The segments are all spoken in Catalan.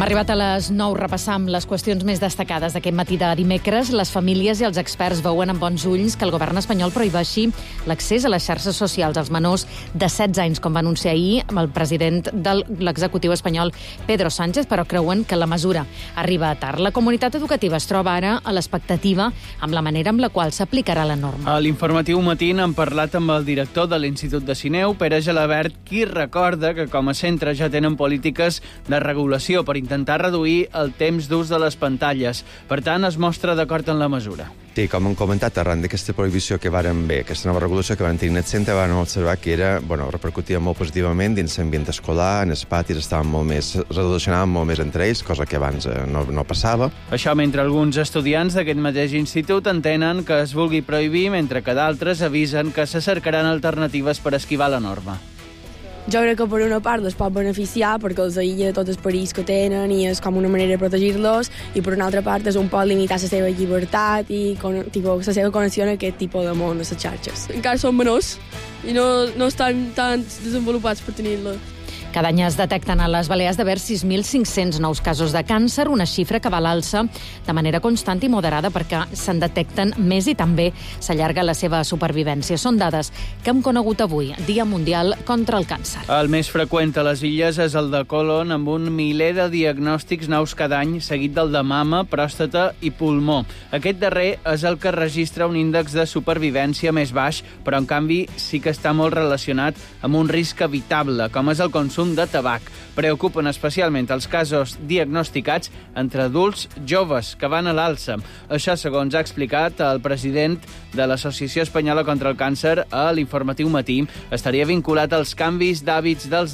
Arribat a les 9, repassam les qüestions més destacades d'aquest matí de dimecres. Les famílies i els experts veuen amb bons ulls que el govern espanyol prohibeixi l'accés a les xarxes socials als menors de 16 anys, com va anunciar ahir el president de l'executiu espanyol, Pedro Sánchez, però creuen que la mesura arriba tard. La comunitat educativa es troba ara a l'expectativa amb la manera amb la qual s'aplicarà la norma. A l'informatiu matí han parlat amb el director de l'Institut de Sineu, Pere Gelabert, qui recorda que com a centre ja tenen polítiques de regulació per intentar reduir el temps d'ús de les pantalles. Per tant, es mostra d'acord en la mesura. Sí, com hem comentat, arran d'aquesta prohibició que varen bé, aquesta nova regulació que van tenir en el centre, van observar que repercutia molt positivament dins l'ambient escolar, en els patis relacionaven molt més entre ells, cosa que abans no passava. Això mentre alguns estudiants d'aquest mateix institut entenen que es vulgui prohibir, mentre que d'altres avisen que se cercaran alternatives per esquivar la norma. Jo crec que per una part es pot beneficiar perquè els aïlla tots els perills que tenen i és com una manera de protegir-los, i per una altra part és un poc limitar la seva llibertat i la seva connexió en aquest tipus de món, a les xarxes. Encara són menors i no estan tan desenvolupats per tenir-la. Cada any es detecten a les Balears d'haver 6.500 nous casos de càncer, una xifra que va a l'alça de manera constant i moderada perquè se'n detecten més i també s'allarga la seva supervivència. Són dades que hem conegut avui, Dia Mundial contra el Càncer. El més freqüent a les illes és el de colon, amb un miler de diagnòstics nous cada any, seguit del de mama, pròstata i pulmó. Aquest darrer és el que registra un índex de supervivència més baix, però en canvi sí que està molt relacionat amb un risc evitable, com és el consum de tabac. Preocupen especialment els casos diagnosticats entre adults joves, que van a l'alça. Això, segons ha explicat el president de l'Associació Espanyola contra el Càncer a l'informatiu matí, estaria vinculat als canvis d'hàbits de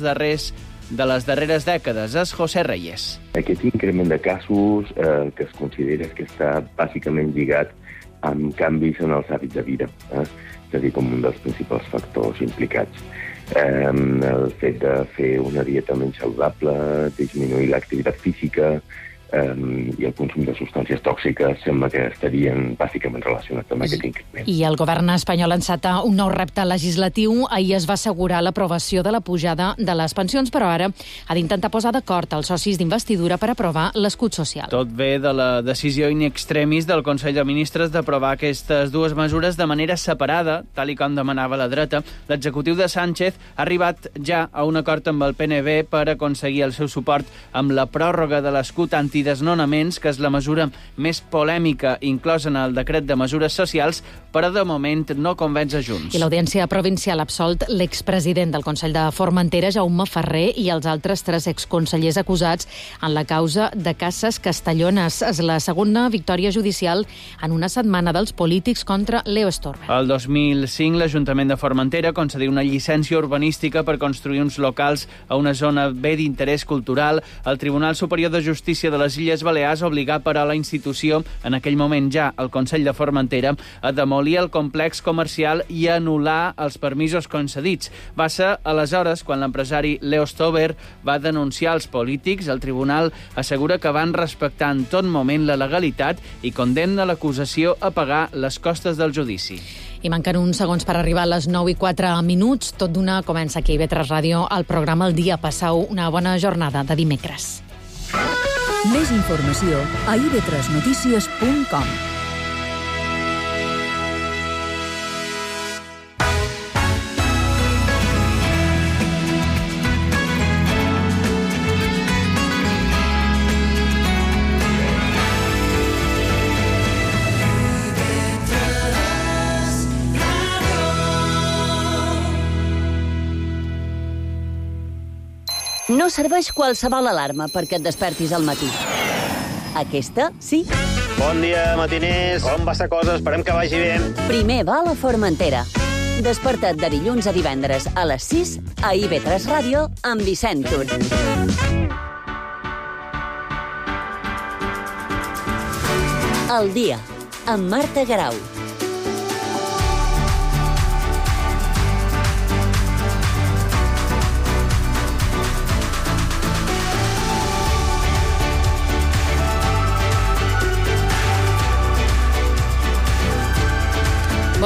les darreres dècades. És José Reyes. Aquest increment de casos que es considera que està bàsicament lligat amb canvis en els hàbits de vida, és a dir, com un dels principals factors implicats. El fet de fer una dieta menys saludable, disminuir l'activitat física i el consum de substàncies tòxiques sembla que estarien bàsicament relacionats amb aquest increment. I el govern espanyol enceta un nou repte legislatiu. Ahir es va assegurar l'aprovació de la pujada de les pensions, però ara ha d'intentar posar d'acord els socis d'investidura per aprovar l'escut social. Tot ve de la decisió in extremis del Consell de Ministres d'aprovar aquestes dues mesures de manera separada, tal i com demanava la dreta. L'executiu de Sánchez ha arribat ja a un acord amb el PNB per aconseguir el seu suport amb la pròrroga de l'escut antidesnonaments, que és la mesura més polèmica inclosa en el decret de mesures socials, però de moment no convenç a Junts. I l'Audiència Provincial ha absolt l'expresident del Consell de Formentera, Jaume Ferrer, i els altres 3 exconsellers acusats en la causa de Cases Castellones. És la segona victòria judicial en una setmana dels polítics contra Leo Stolber. El 2005, l'Ajuntament de Formentera concediu una llicència urbanística per construir uns locals a una zona bé d'interès cultural. El Tribunal Superior de Justícia de les Illes Balears obligà però la institució, en aquell moment ja el Consell de Formentera, a demolir el complex comercial i a anul·lar els permisos concedits. Va ser aleshores quan l'empresari Leo Stolber va denunciar els polítics. El tribunal assegura que van respectar en tot moment la legalitat i condemna l'acusació a pagar les costes del judici. I manquen uns segons per arribar a les 9:04. Tot d'una comença aquí a IB3 Ràdio el programa El Dia. Passau una bona jornada de dimecres. Més informació a ib3notícies.com. No serveix qualsevol alarma perquè et despertis al matí. Aquesta, sí. Bon dia, matiners. Com va la cosa? Esperem que vagi bé. Primer va a la Formentera. Desperta't de dilluns a divendres a les 6 a IB3 Ràdio amb Vicent Tur. El Dia, amb Marta Garau.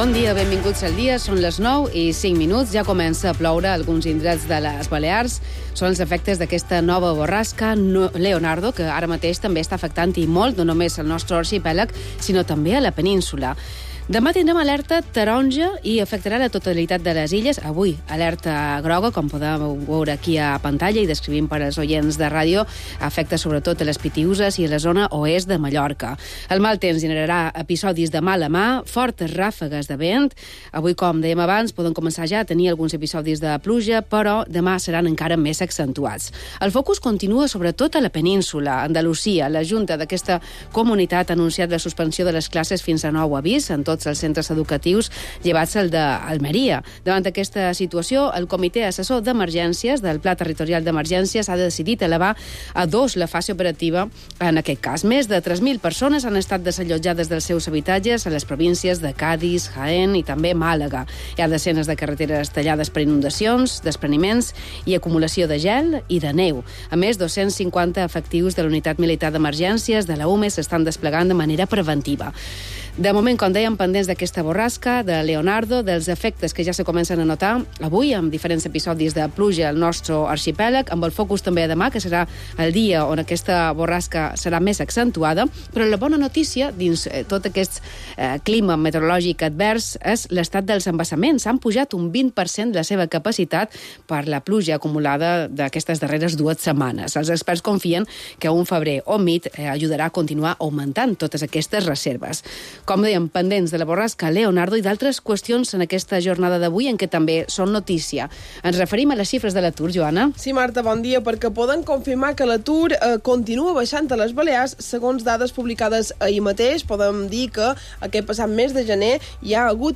Bon dia, benvinguts al dia. Són les 9:05. Ja comença a ploure a alguns indrets de les Balears. Són els efectes d'aquesta nova borrasca Leonardo, que ara mateix també està afectant i molt, no només al nostre arxipèlag, sinó també a la península. Demà tindrem alerta taronja i afectarà la totalitat de les illes. Avui, alerta groga, com podeu veure aquí a pantalla i descrivim per als oients de ràdio, afecta sobretot a les Pitiüses i a la zona oest de Mallorca. El mal temps generarà episodis de mala mà, fortes ràfegues de vent. Avui, com dèiem abans, poden començar ja a tenir alguns episodis de pluja, però demà seran encara més accentuats. El focus continua sobretot a la península. Andalusia, la Junta d'aquesta comunitat ha anunciat la suspensió de les classes fins a nou avís en tots els centres educatius, llevats el d'Almeria. Davant d'aquesta situació, el Comitè Assessor d'Emergències del Pla Territorial d'Emergències ha decidit elevar a 2 la fase operativa en aquest cas. Més de 3.000 persones han estat desallotjades dels seus habitatges a les províncies de Cádiz, Jaén i també Màlaga. Hi ha desenes de carreteres tallades per inundacions, despreniments i acumulació de gel i de neu. A més, 250 efectius de la Unitat Militar d'Emergències de la UME s'estan desplegant de manera preventiva. De moment, com dèiem, pendents d'aquesta borrasca, de Leonardo, dels efectes que ja se comencen a notar avui, amb diferents episodis de pluja al nostre arxipèlag, amb el focus també a demà, que serà el dia on aquesta borrasca serà més accentuada, però la bona notícia, dins tot aquest clima meteorològic advers, és l'estat dels embassaments. Han pujat un 20% la seva capacitat per la pluja acumulada d'aquestes darreres 2 setmanes. Els experts confien que un febrer humit ajudarà a continuar augmentant totes aquestes reserves. Com dèiem, pendents de la borrasca Leonardo i d'altres qüestions en aquesta jornada d'avui en què també són notícia. Ens referim a les xifres de l'atur, Joana. Sí, Marta, bon dia, perquè poden confirmar que l'atur continua baixant a les Balears. Segons dades publicades ahir mateix, podem dir que aquest passat mes de gener hi ha hagut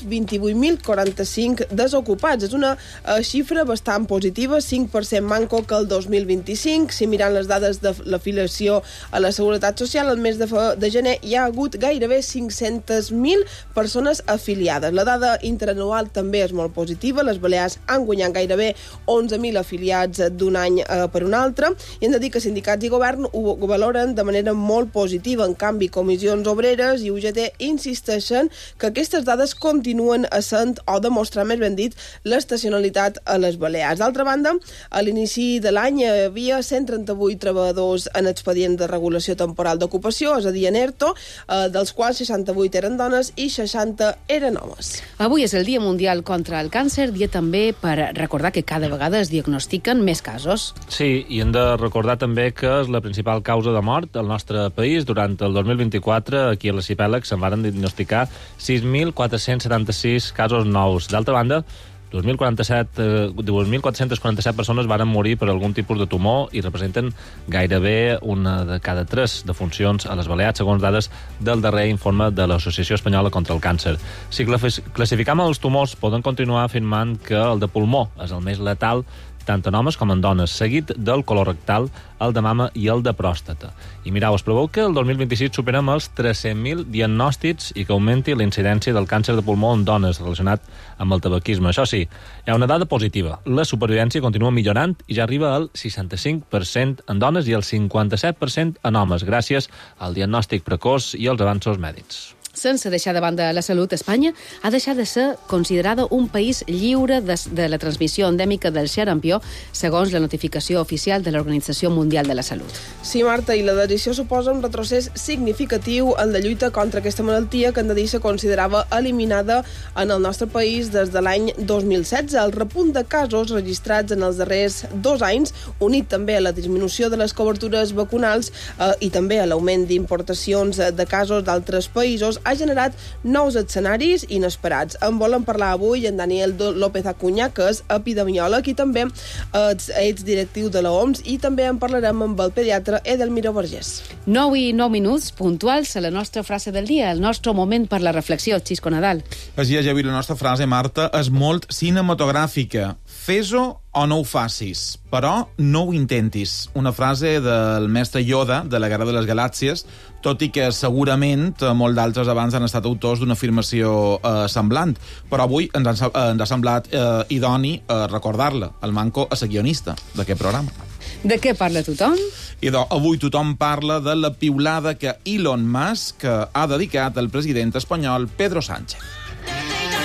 28.045 desocupats. És una xifra bastant positiva, 5% manco que el 2025. Si mirant les dades de l'afiliació a la Seguretat Social, el mes de gener hi ha hagut gairebé 500.000 persones afiliades. La dada interanual també és molt positiva. Les Balears han guanyat gairebé 11.000 afiliats d'un any per un altre, i hem de dir que sindicats i govern ho valoren de manera molt positiva. En canvi, comissions obreres i UGT insisteixen que aquestes dades continuen essent, o demostrant més ben dit, l'estacionalitat a les Balears. D'altra banda, a l'inici de l'any hi havia 138 treballadors en expedient de regulació temporal d'ocupació, és a dir, en ERTO, dels quals 68 eren dones i 60 eren homes. Avui és el Dia Mundial contra el Càncer, dia també per recordar que cada vegada es diagnostiquen més casos. Sí, i hem de recordar també que és la principal causa de mort al nostre país. Durant el 2024, aquí a l'arxipèlag, se'n varen diagnosticar 6.476 casos nous. D'altra banda, 2.447 persones varen morir per algun tipus de tumor i representen gairebé una de cada 3 defuncions a les Balears, segons dades del darrer informe de l'Associació Espanyola contra el Càncer. Si classificam els tumors, poden continuar afirmant que el de pulmó és el més letal tant en homes com en dones, seguit del colorectal, el de mama i el de pròstata. I mireu, es preveu que el 2026 superem els 300.000 diagnòstics i que augmenti la incidència del càncer de pulmó en dones relacionat amb el tabaquisme. Això sí, hi ha una dada positiva. La supervivència continua millorant i ja arriba al 65% en dones i al 57% en homes, gràcies al diagnòstic precoç i als avanços mèdics. Sense deixar de banda la salut, Espanya ha deixat de ser considerada un país lliure de la transmissió endèmica del xarampió, segons la notificació oficial de l'Organització Mundial de la Salut. Sí, Marta, i la decisió suposa un retrocés significatiu en la lluita contra aquesta malaltia que en de dir se considerava eliminada en el nostre país des de l'any 2016. El repunt de casos registrats en els darrers 2 anys, unit també a la disminució de les cobertures vacunals i també a l'augment d'importacions de casos d'altres països, ha generat nous escenaris inesperats. En volen parlar avui en Daniel López Acuña, que és epidemiòleg i també ets directiu de l'OMS, i també en parlarem amb el pediatre Edelmiro Vergés. 9:09, puntuals a la nostra frase del dia, el nostre moment per la reflexió. Xisco Nadal. Així és, avui la nostra frase, Marta, és molt cinematogràfica. Fes-ho o no ho facis, però no ho intentis. Una frase del mestre Yoda, de la Guerra de les Galàxies, tot i que segurament molts d'altres abans han estat autors d'una afirmació semblant. Però avui ens ha semblat idoni recordar-la. El Manco és el guionista d'aquest programa. De què parla tothom? Avui tothom parla de la piulada que Elon Musk ha dedicat al president espanyol Pedro Sánchez.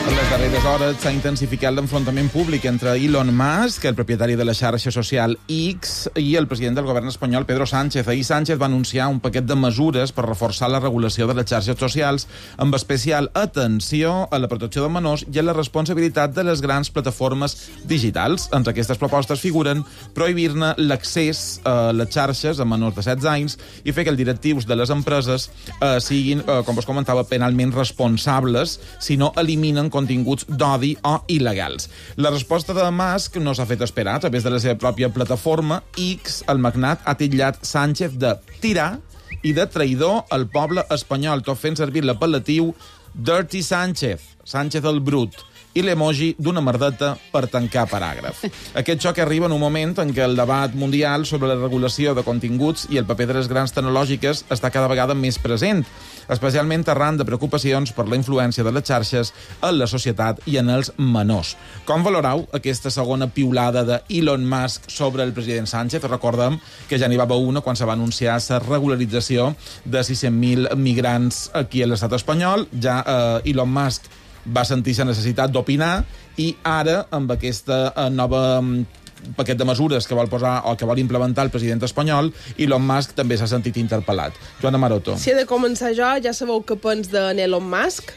En les darreres hores s'ha intensificat l'enfrontament públic entre Elon Musk, el propietari de la xarxa social X, i el president del govern espanyol, Pedro Sánchez. Ahir Sánchez va anunciar un paquet de mesures per reforçar la regulació de les xarxes socials, amb especial atenció a la protecció de menors i a la responsabilitat de les grans plataformes digitals. Entre aquestes propostes figuren prohibir-ne l'accés a les xarxes a menors de 16 anys i fer que els directius de les empreses siguin, com vos comentava, penalment responsables si no eliminen continguts d'odi o il·legals. La resposta de Musk no s'ha fet esperar. A través de la seva pròpia plataforma, X, el magnat ha titllat Sánchez de tirà i de traïdor al poble espanyol, tot fent servir l'apel·latiu Dirty Sánchez, Sánchez el brut, i l'emoji d'una merdeta per tancar paràgraf. Aquest xoc arriba en un moment en què el debat mundial sobre la regulació de continguts i el paper de les grans tecnològiques està cada vegada més present, especialment arran de preocupacions per la influència de les xarxes en la societat i en els menors. Com valorau aquesta segona piulada de Elon Musk sobre el president Sánchez? Recordem que ja n'hi va haver una quan se va anunciar la regularització de 600.000 migrants aquí a l'estat espanyol. Ja Elon Musk va sentir la necessitat d'opinar i ara, amb aquesta nova paquet de mesures que vol posar o que vol implementar el president espanyol, Elon Musk també s'ha sentit interpel·lat. Joana Maroto. Si he de començar jo, ja sabeu què pens d'Elon Musk.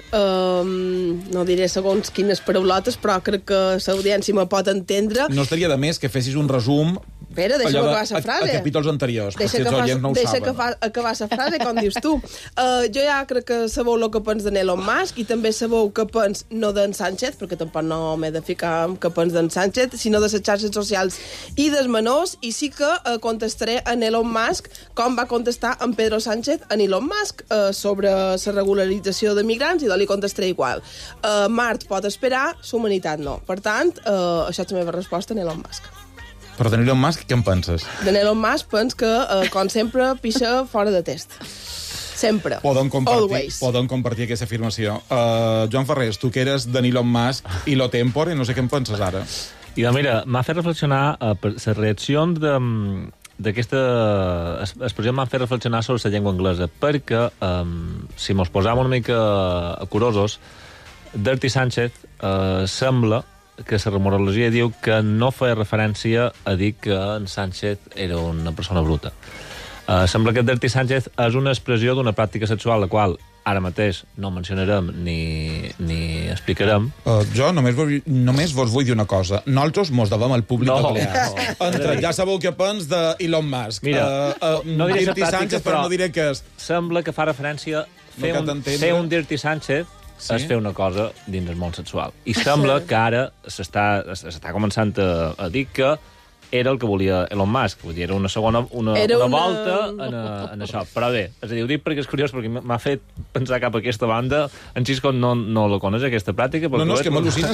No diré segons quines paraulotes, però crec que l'audiència me pot entendre. No estaria de més que fessis un resum Espera, deixa'm acabar la frase. A capítols anteriors, deixa perquè els oients no ho saben. Deixa acabar la frase, com dius tu. Jo ja crec que sabeu el que pens d'Elon Musk i també sabeu que pens no d'en Sánchez, perquè tampoc no m'he de ficar amb que pens d'en Sánchez, sinó de les xarxes socials i dels menors, i sí que contestaré en Elon Musk com va contestar en Pedro Sánchez en Elon Musk sobre la regularització de migrants, i li contestaré igual. Mart pot esperar, la humanitat no. Per tant, això és la meva resposta en Elon Musk. Però de Elon Musk, què en penses? De Elon Musk pens que, com sempre, pixa fora de test. Sempre. Podem compartir aquesta afirmació. Joan Ferrés, tu que eres de Elon Musk i lo tempore, no sé què en penses ara. I mira, m'ha fet reflexionar les reaccions d'aquesta expressió m'han fet reflexionar sobre la llengua anglesa, perquè si mos posàvem una mica curosos, Dirty Sánchez sembla que la rumorologia diu que no feia referència a dir que en Sánchez era una persona bruta. Sembla que Dirty Sánchez és una expressió d'una pràctica sexual, la qual ara mateix no mencionarem ni explicarem. Jo només vos vull dir una cosa. Nosaltres mos devem al públic balear. Ja sabeu què pens d'Elon Musk. Mira, no diré Dirty Sánchez, però no diré què és. Sembla que fa referència fer un Dirty Sánchez és fer una cosa dins el món sexual. I sembla que ara s'està començant a dir que era el que volia Elon Musk. Vull dir, era una segona volta en això. Però bé, és a dir, ho dic perquè és curiós, perquè m'ha fet pensar cap a aquesta banda. En Xisco no la coneix, aquesta pràctica. No, és que m'al·lucina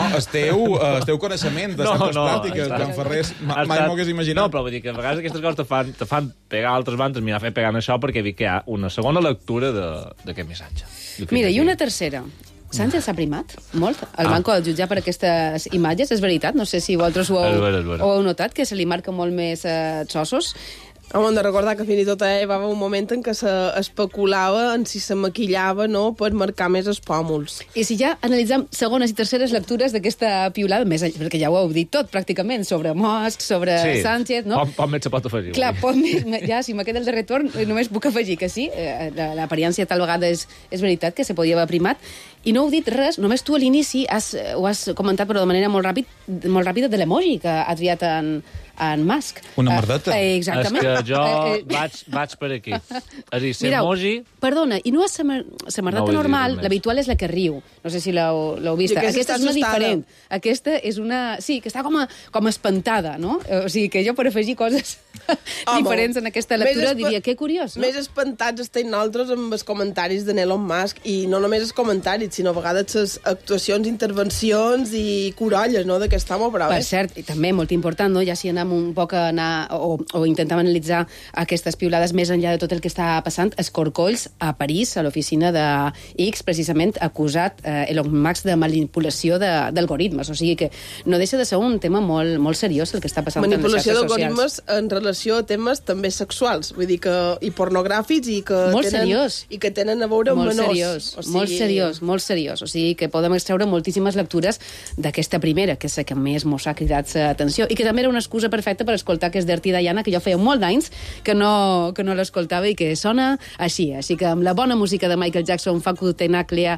esteu coneixement de certes pràctiques, Joan Ferrés. Mai m'ho hagués imaginat. No, però vull dir que a vegades aquestes coses te fan pegar altres bandes. M'ha fet pegar en això perquè vi que hi ha una segona lectura d'aquest missatge. Mira, i una tercera. Sánchez s'ha primat molt al banco del jutjar per aquestes imatges, és veritat? No sé si vosaltres ho heu notat, que se li marca molt més xossos. Hem de recordar que fins i tot hi va haver un moment en què s'especulava en si se maquillava, no?, per marcar més els pòmuls. I si ja analitzem segones i terceres lectures d'aquesta piulada, més perquè ja ho heu dit tot, pràcticament, sobre Musk, sobre Sánchez, no? Poc més se pot afegir. Clar, ja, si me queda el de retorn, només puc afegir que sí, l'apariència tal vegada és veritat que se podia haver primat, i no heu dit res, només tu a l'inici ho has comentat, però de manera molt ràpida, de l'emoji que ha triat en Musk. Una merdeta. Exactament. És que jo vaig per aquí. És a dir, l'emoji... Perdona, i no és la merdeta normal, l'habitual és la que riu. No sé si l'heu vista. Aquesta és una diferent. Aquesta és una... Sí, que està com espantada, no? O sigui, que jo per afegir coses diferents en aquesta lectura diria, que curiós, no? Més espantats estem nosaltres amb els comentaris de Elon Musk, i no només els comentaris, sinó a vegades les actuacions, intervencions i corolles, no?, d'aquest home, però... Per cert, i també molt important, no?, ja si anem volíem un poc anar o intentàvem analitzar aquestes piulades més enllà de tot el que està passant. Escorcolls a París, a l'oficina de X, precisament acusat Elon Musk de manipulació d'algoritmes. O sigui que no deixa de ser un tema molt, molt seriós el que està passant en les xarxes socials. Manipulació d'algoritmes en relació a temes també sexuals, vull dir que i pornogràfics i que tenen a veure amb menors. Molt seriós. O sigui que podem extreure moltíssimes lectures d'aquesta primera, que és la que més mos ha cridat l'atenció, i que també era una excusa perfecta per escoltar que és Dirty Diana, que jo feia molt d'anys que no l'escoltava i que sona així. Així que amb la bona música de Michael Jackson, Facu Tenaglia,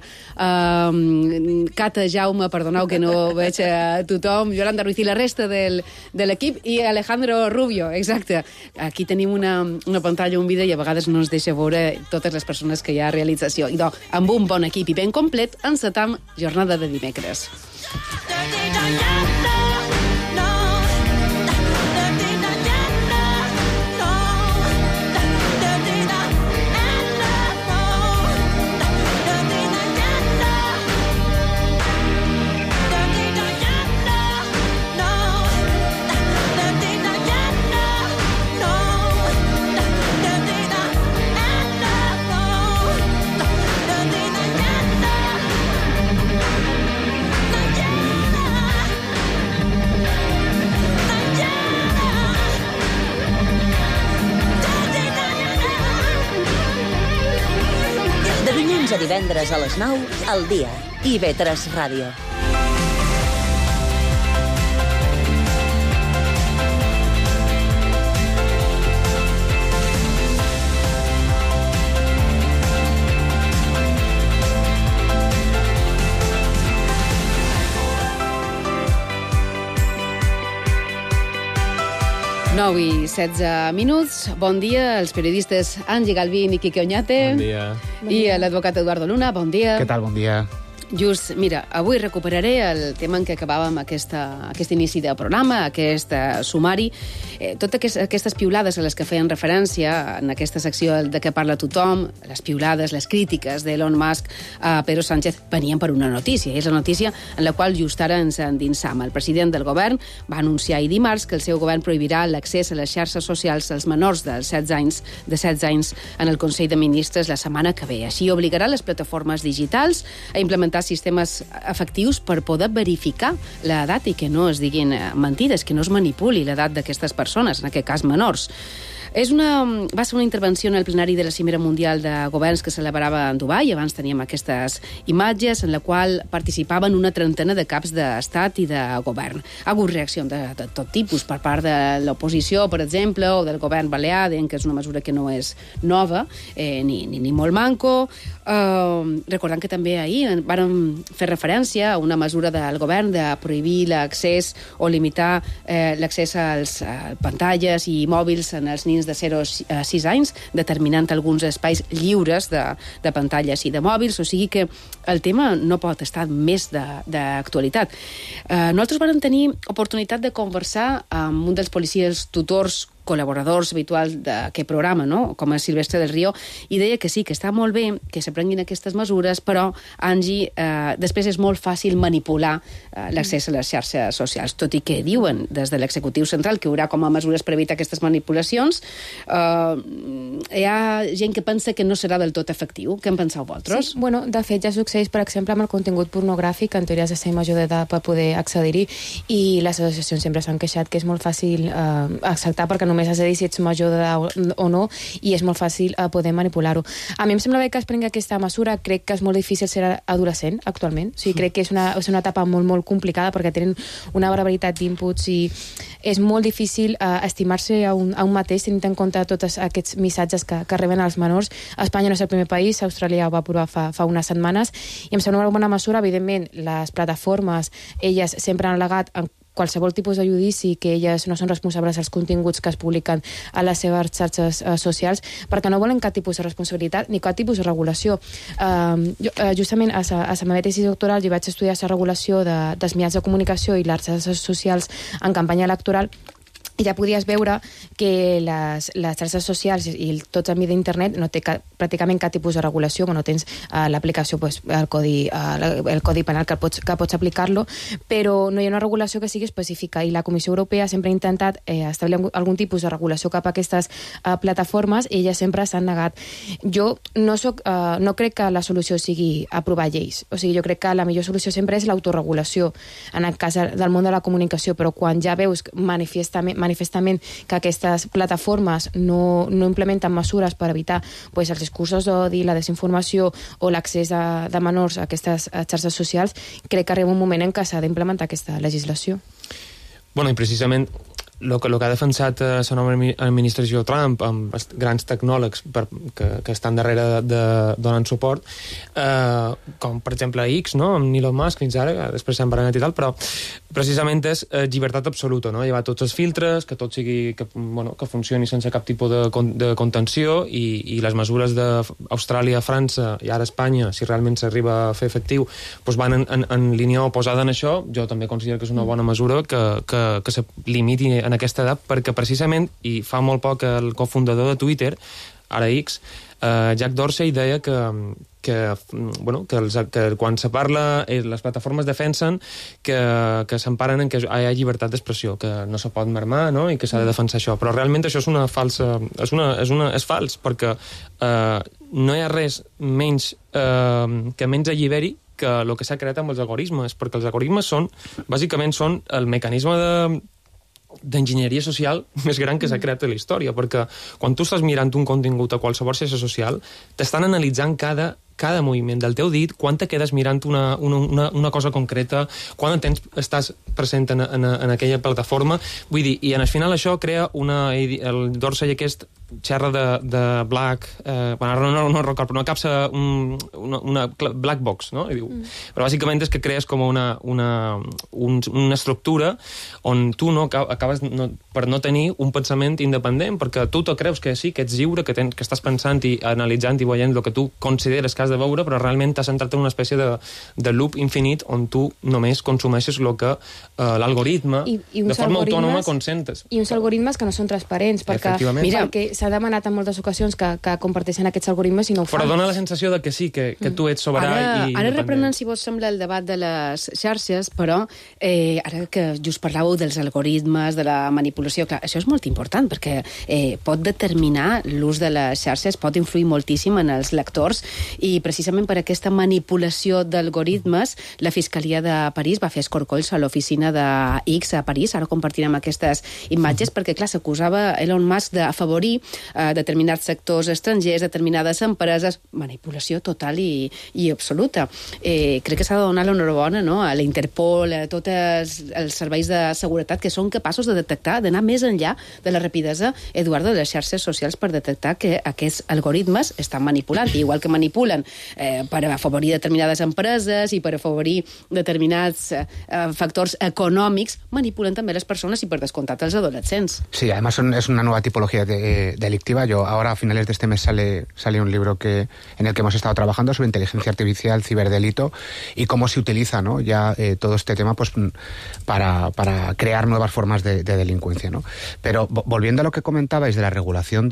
Cata Jaume, perdoneu que no veig a tothom, Yolanda Ruiz i la resta de l'equip, i Alejandro Rubio, exacte. Aquí tenim una pantalla, un vídeo, i a vegades no ens deixa veure totes les persones que hi ha a realització. I amb un bon equip i ben complet, encetam jornada de dimecres. A divendres a les 9, al dia. IB3 Ràdio. I 16 minuts. Bon dia als periodistes Angie Galvín i Quique Oñate. Bon dia. I a l'advocat Eduardo Luna. Bon dia. Què tal? Bon dia. Just, mira, avui recuperaré el tema en què acabàvem aquest inici del programa, aquest sumari. Totes aquestes piulades a les que feien referència en aquesta secció de què parla tothom, les piulades, les crítiques d'Elon Musk a Pedro Sánchez venien per una notícia, i és la notícia en la qual just ara ens endinsam. El president del govern va anunciar ahir dimarts que el seu govern prohibirà l'accés a les xarxes socials als menors de 16 anys en el Consell de Ministres la setmana que ve. Així obligarà les plataformes digitals a implementar sistemes efectius per poder verificar l'edat i que no es diguin mentides, que no es manipuli l'edat d'aquestes persones, en aquest cas menors. Va ser una intervenció en el plenari de la Cimera Mundial de Governs que celebrava en Dubai. Abans teníem aquestes imatges en la qual participaven una trentena de caps d'estat i de govern. Ha hagut reaccions de tot tipus per part de l'oposició, per exemple, o del govern balear, dient que és una mesura que no és nova, ni molt manco. Recordant que també ahir vàrem fer referència a una mesura del govern de prohibir l'accés o limitar l'accés als pantalles i mòbils en els nins de 0 a 6 anys, determinant alguns espais lliures de pantalles i de mòbils, o sigui que el tema no pot estar més d'actualitat. Nosaltres vam tenir oportunitat de conversar amb un dels policies tutors col·laboradors habituals d'aquest programa, no? Com a Silvestre del Río, i deia que sí, que està molt bé que se prenguin aquestes mesures, però, Angie, després és molt fàcil manipular l'accés a les xarxes socials, tot i que diuen des de l'executiu central que hi haurà com a mesures per evitar aquestes manipulacions. Hi ha gent que pensa que no serà del tot efectiu. Què en penseu vosaltres? Sí, bueno, de fet ja succeeix, per exemple, amb el contingut pornogràfic, en teoria has de ser major d'edat per poder accedir-hi, i les associacions sempre s'han queixat que és molt fàcil acceptar perquè només has de dir si ets major d'edat o no, i és molt fàcil poder manipular-ho. A mi em sembla bé que es prengui aquesta mesura. Crec que és molt difícil ser adolescent actualment. O sigui, crec que és una etapa molt, molt complicada perquè tenen una barbaritat d'inputs i és molt difícil estimar-se a un mateix tenint en compte tots aquests missatges que reben els menors. Espanya no és el primer país, Austràlia ho va aprovar fa unes setmanes, i em sembla una bona mesura. Evidentment, les plataformes, elles sempre han al·legat en qualsevol tipus de judici que elles no són responsables dels continguts que es publiquen a les seves xarxes socials, perquè no volen cap tipus de responsabilitat ni cap tipus de regulació. Justament a la meva tesi doctoral jo vaig estudiar la regulació dels mitjans de comunicació i les xarxes socials en campanya electoral, i ja podies veure que les xarxes socials i tots els mitjans d'internet no té cap pràcticament cap tipus de regulació, quan no tens l'aplicació, el codi penal que pots aplicar-lo, però no hi ha una regulació que sigui específica, i la Comissió Europea sempre ha intentat establir algun tipus de regulació cap a aquestes plataformes, i elles sempre s'han negat. Jo no crec que la solució sigui aprovar lleis, o sigui, jo crec que la millor solució sempre és l'autoregulació, en el cas del món de la comunicació, però quan ja veus manifestament que aquestes plataformes no implementen mesures per evitar els discursos d'odi, la desinformació o l'accés de menors a aquestes xarxes socials, crec que arriba un moment en què s'ha d'implementar aquesta legislació. Bueno, i precisament el que ha defensat la nova administració Trump, amb els grans tecnòlegs que estan darrere donant suport, com per exemple X, no? Amb Elon Musk fins ara, després s'han barallat i tal, però precisament és llibertat absoluta, no? Llevar tots els filtres, que tot sigui que funcioni sense cap tipus de contenció, i les mesures d'Austràlia, França i ara Espanya, si realment s'arriba a fer efectiu, van en línia oposada en això. Jo també considero que és una bona mesura que se limiti en aquesta edat, perquè precisament, i fa molt poc el cofundador de Twitter, ara X, Jack Dorsey, deia que quan se parla, les plataformes defensen que s'emparen en que hi ha llibertat d'expressió, que no se pot mermar, no?, i que s'ha de defensar això. Però realment això és una falsa... és fals, perquè no hi ha res menys que menys alliberi que el que s'ha creat amb els algoritmes, perquè els algoritmes bàsicament són el mecanisme d'enginyeria social més gran que s'ha creat a la història, perquè quan tu estàs mirant un contingut a qualsevol xarxa social, t'estan analitzant cada moviment del teu dit, quan te quedes mirant una cosa concreta, quan estàs present en aquella plataforma. Vull dir, i al final això crea el Dorsey aquest xerra de black, ara no recordo, però una capsa, una black box, no? I diu, però bàsicament és que crees com una estructura on tu acabes per no tenir un pensament independent, perquè tu te creus que sí, que ets lliure, que estàs pensant i analitzant i veient el que tu consideres que has de veure, però realment t'has entrat en una espècie de loop infinit on tu només consumeixes el que l'algoritme de forma autònoma consentes. I uns algoritmes que no són transparents, perquè s'ha demanat en moltes ocasions que comparteixen aquests algoritmes i no ho fan. Però dona la sensació de que sí, que tu ets soberà i independent. Ara reprenent, si vos sembla, el debat de les xarxes, però ara que just parlàveu dels algoritmes, de la manipulació, clar, això és molt important, perquè pot determinar l'ús de les xarxes, pot influir moltíssim en els lectors, i precisament per aquesta manipulació d'algoritmes, la Fiscalia de París va fer escorcolls a l'oficina de X a París, ara compartirem aquestes imatges, perquè, clar, s'acusava Elon Musk d'afavorir determinats sectors estrangers, determinades empreses, manipulació total i absoluta. Crec que s'ha de donar l'enhorabona, no?, a la Interpol, a tots els serveis de seguretat que són capaços de detectar, d'anar més enllà de la rapidesa, Eduardo, de les xarxes socials per detectar que aquests algoritmes estan manipulant, igual que manipulen per afavorir determinades empreses i per afavorir determinats factors econòmics, manipulen també les persones i per descomptat els adolescents. Sí, además es una nueva tipología delictiva. Ahora a finales de este mes sale un libro en el que hemos estado trabajando sobre inteligencia artificial, ciberdelito y cómo se utiliza, ¿no?, ya todo este tema pues para crear nuevas formas de delincuencia, ¿no? Pero volviendo a lo que comentabais de la regulación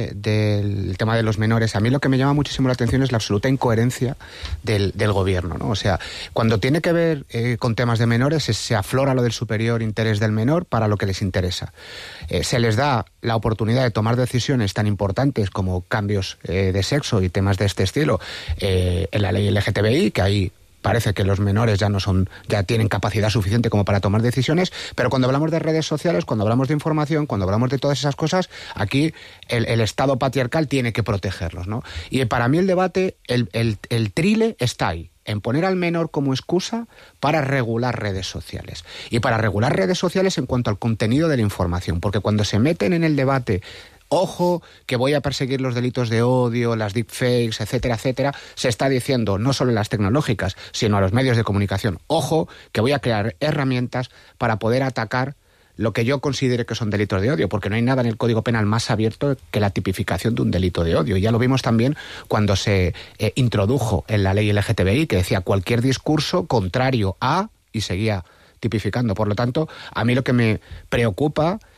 del tema de los menores, a mí lo que me llama muchísimo la atención es la absoluta incoherencia del gobierno, ¿no? O sea, cuando tiene que ver con temas de menores se aflora lo del superior interés del menor para lo que les interesa. Se les da la oportunidad de tomar decisiones tan importantes como cambios de sexo y temas de este estilo en la ley LGTBI, que ahí parece que los menores ya tienen capacidad suficiente como para tomar decisiones, pero cuando hablamos de redes sociales, cuando hablamos de información, cuando hablamos de todas esas cosas, aquí el Estado patriarcal tiene que protegerlos, ¿no? Y para mí el debate, el trile está ahí, en poner al menor como excusa para regular redes sociales. Y para regular redes sociales en cuanto al contenido de la información, porque cuando se meten en el debate, ojo, que voy a perseguir los delitos de odio, las deepfakes, etcétera, etcétera, se está diciendo no solo en las tecnológicas, sino a los medios de comunicación. Ojo, que voy a crear herramientas para poder atacar lo que yo considere que son delitos de odio, porque no hay nada en el Código Penal más abierto que la tipificación de un delito de odio. Ya lo vimos también cuando se introdujo en la ley LGTBI, que decía cualquier discurso contrario a, y seguía tipificando. Por lo tanto, a mí lo que me preocupa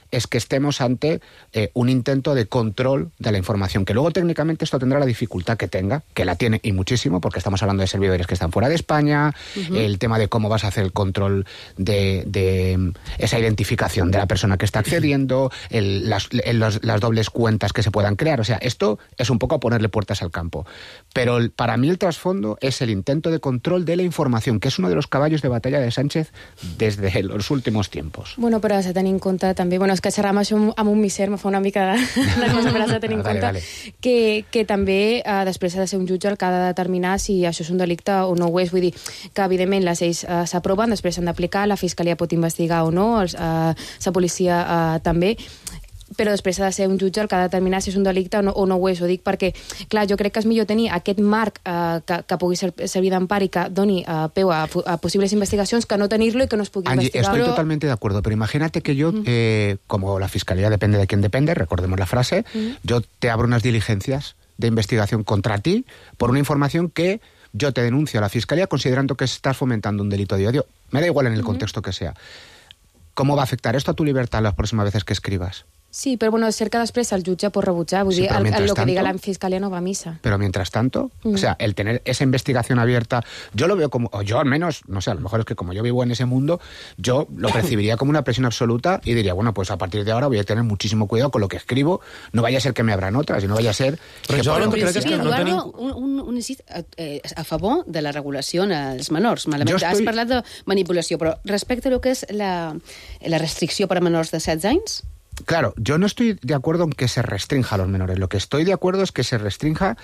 es que estemos ante un intento de control de la información, que luego técnicamente esto tendrá la dificultad que tenga, que la tiene y muchísimo, porque estamos hablando de servidores que están fuera de España, el tema de cómo vas a hacer el control de esa identificación de la persona que está accediendo, las dobles cuentas que se puedan crear. O sea, esto es un poco ponerle puertas al campo. Pero para mí el trasfondo es el intento de control de la información, que es uno de los caballos de batalla de Sánchez desde los últimos tiempos. Bueno, però has de tenir en compte també, és que xerrar amb això amb un misser me fa una mica de cosa, però has de tenir en compte que també després ha de ser un jutge el que ha de determinar si això és un delicte o no ho és. Vull dir que evidentment les lleis s'aproven, després s'han d'aplicar, la Fiscalia pot investigar o no, la policia també, però després ha de ser un jutge el que ha de determinar si és un delicte o no ho és. Ho dic perquè, clar, jo crec que és millor tenir aquest marc que pugui servir d'empara i que doni peu a possibles investigacions que no tenir-lo i que no es pugui investigar. Estoy totalmente de acuerdo, pero imagínate que yo, como la Fiscalía depende de quien depende, recordemos la frase, yo te abro unas diligencias de investigación contra ti por una información que yo te denuncio a la Fiscalía considerando que estás fomentando un delito de odio. Me da igual en el contexto que sea. ¿Cómo va a afectar esto a tu libertad las próximas veces que escribas? Sí, però bueno, és cert que després el jutge pot rebutjar. Vull dir, el que diga la Fiscalia no va a misa. Pero mientras tanto, o sea, el tener esa investigación abierta, yo lo veo como, o yo al menos, no sé, a lo mejor es que como yo vivo en ese mundo, yo lo percibiría como una presión absoluta y diría, bueno, pues a partir de ahora voy a tener muchísimo cuidado con lo que escribo, no vaya a ser que me abran otras y no vaya a ser... Però jo crec que no tenim... Un incís a favor de la regulació als menors. Malament, has parlat de manipulació, però respecte a lo que és la restricció per a menors de 16 anys... Claro, yo no estoy de acuerdo en que se restrinja a los menores. Lo que estoy de acuerdo es que se restrinja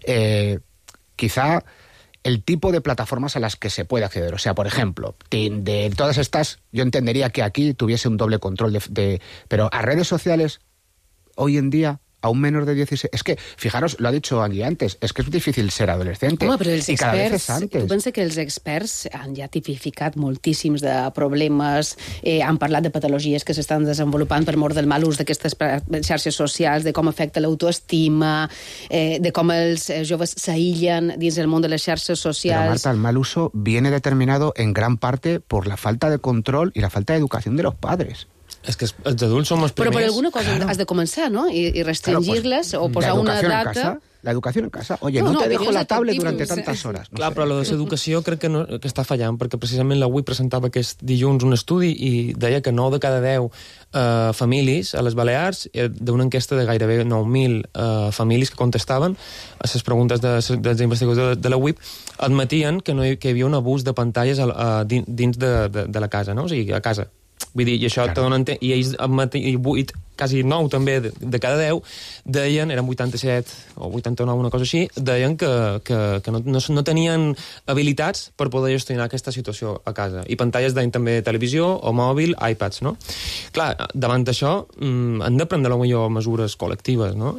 quizá el tipo de plataformas a las que se puede acceder. O sea, por ejemplo, de todas estas, yo entendería que aquí tuviese un doble control pero a redes sociales, hoy en día, a un menor de 16... És que, fijaros, lo ha dicho Angie antes, és que és difícil ser adolescente. Home, però els i cada vez és antes. Tu pensa que els experts han ja tipificat moltíssims de problemes, han parlat de patologies que s'estan desenvolupant per mort del mal ús d'aquestes xarxes socials, de com afecta l'autoestima, de com els joves s'aïllen dins el món de les xarxes socials... Pero, Marta, el mal uso viene determinado en gran parte por la falta de control y la falta de educación de los padres. És que els adults som els primers... Però per alguna cosa has de començar, ¿no? I restringir-les o posar una data... La educació en casa. Oye, no te dejo la tablet durante tantes hores. Clar, però la educació crec que està fallant, perquè precisament la UIP presentava aquest dilluns un estudi i deia que 9 de cada 10 famílies a les Balears, d'una enquesta de gairebé 9.000 famílies que contestaven a les preguntes dels investigadors de la UIP, admetien que hi havia un abús de pantalles dins de la casa, no? O sigui, a casa. Vull dir, i això te dona i ells, 8, quasi 9 també de cada 10, deien, eren 87 o 89, una cosa així, deien que no tenien habilitats per poder gestionar aquesta situació a casa. I pantalles deien també televisió o mòbil, iPads, no? Clar, davant d'això han de prendre millor mesures col·lectives, no?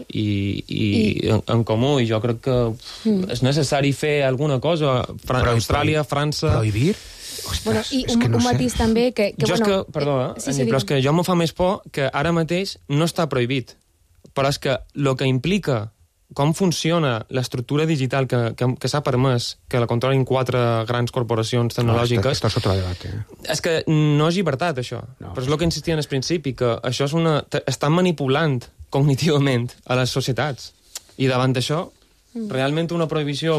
I en comú, i jo crec que és necessari fer alguna cosa. Austràlia, França... Prohibir? Ostres, bueno, i un matís també que jo és que, perdó, però és que jo me fa més por que ara mateix no està prohibit, però és que el que implica com funciona l'estructura digital que s'ha permès que la controlin 4 grans corporacions tecnològiques... Esto es otro debate. És que no és llibertat, això. No. Però és el que insistia en el principi, que això és estan manipulant cognitivament a les societats. I davant d'això, realment una prohibició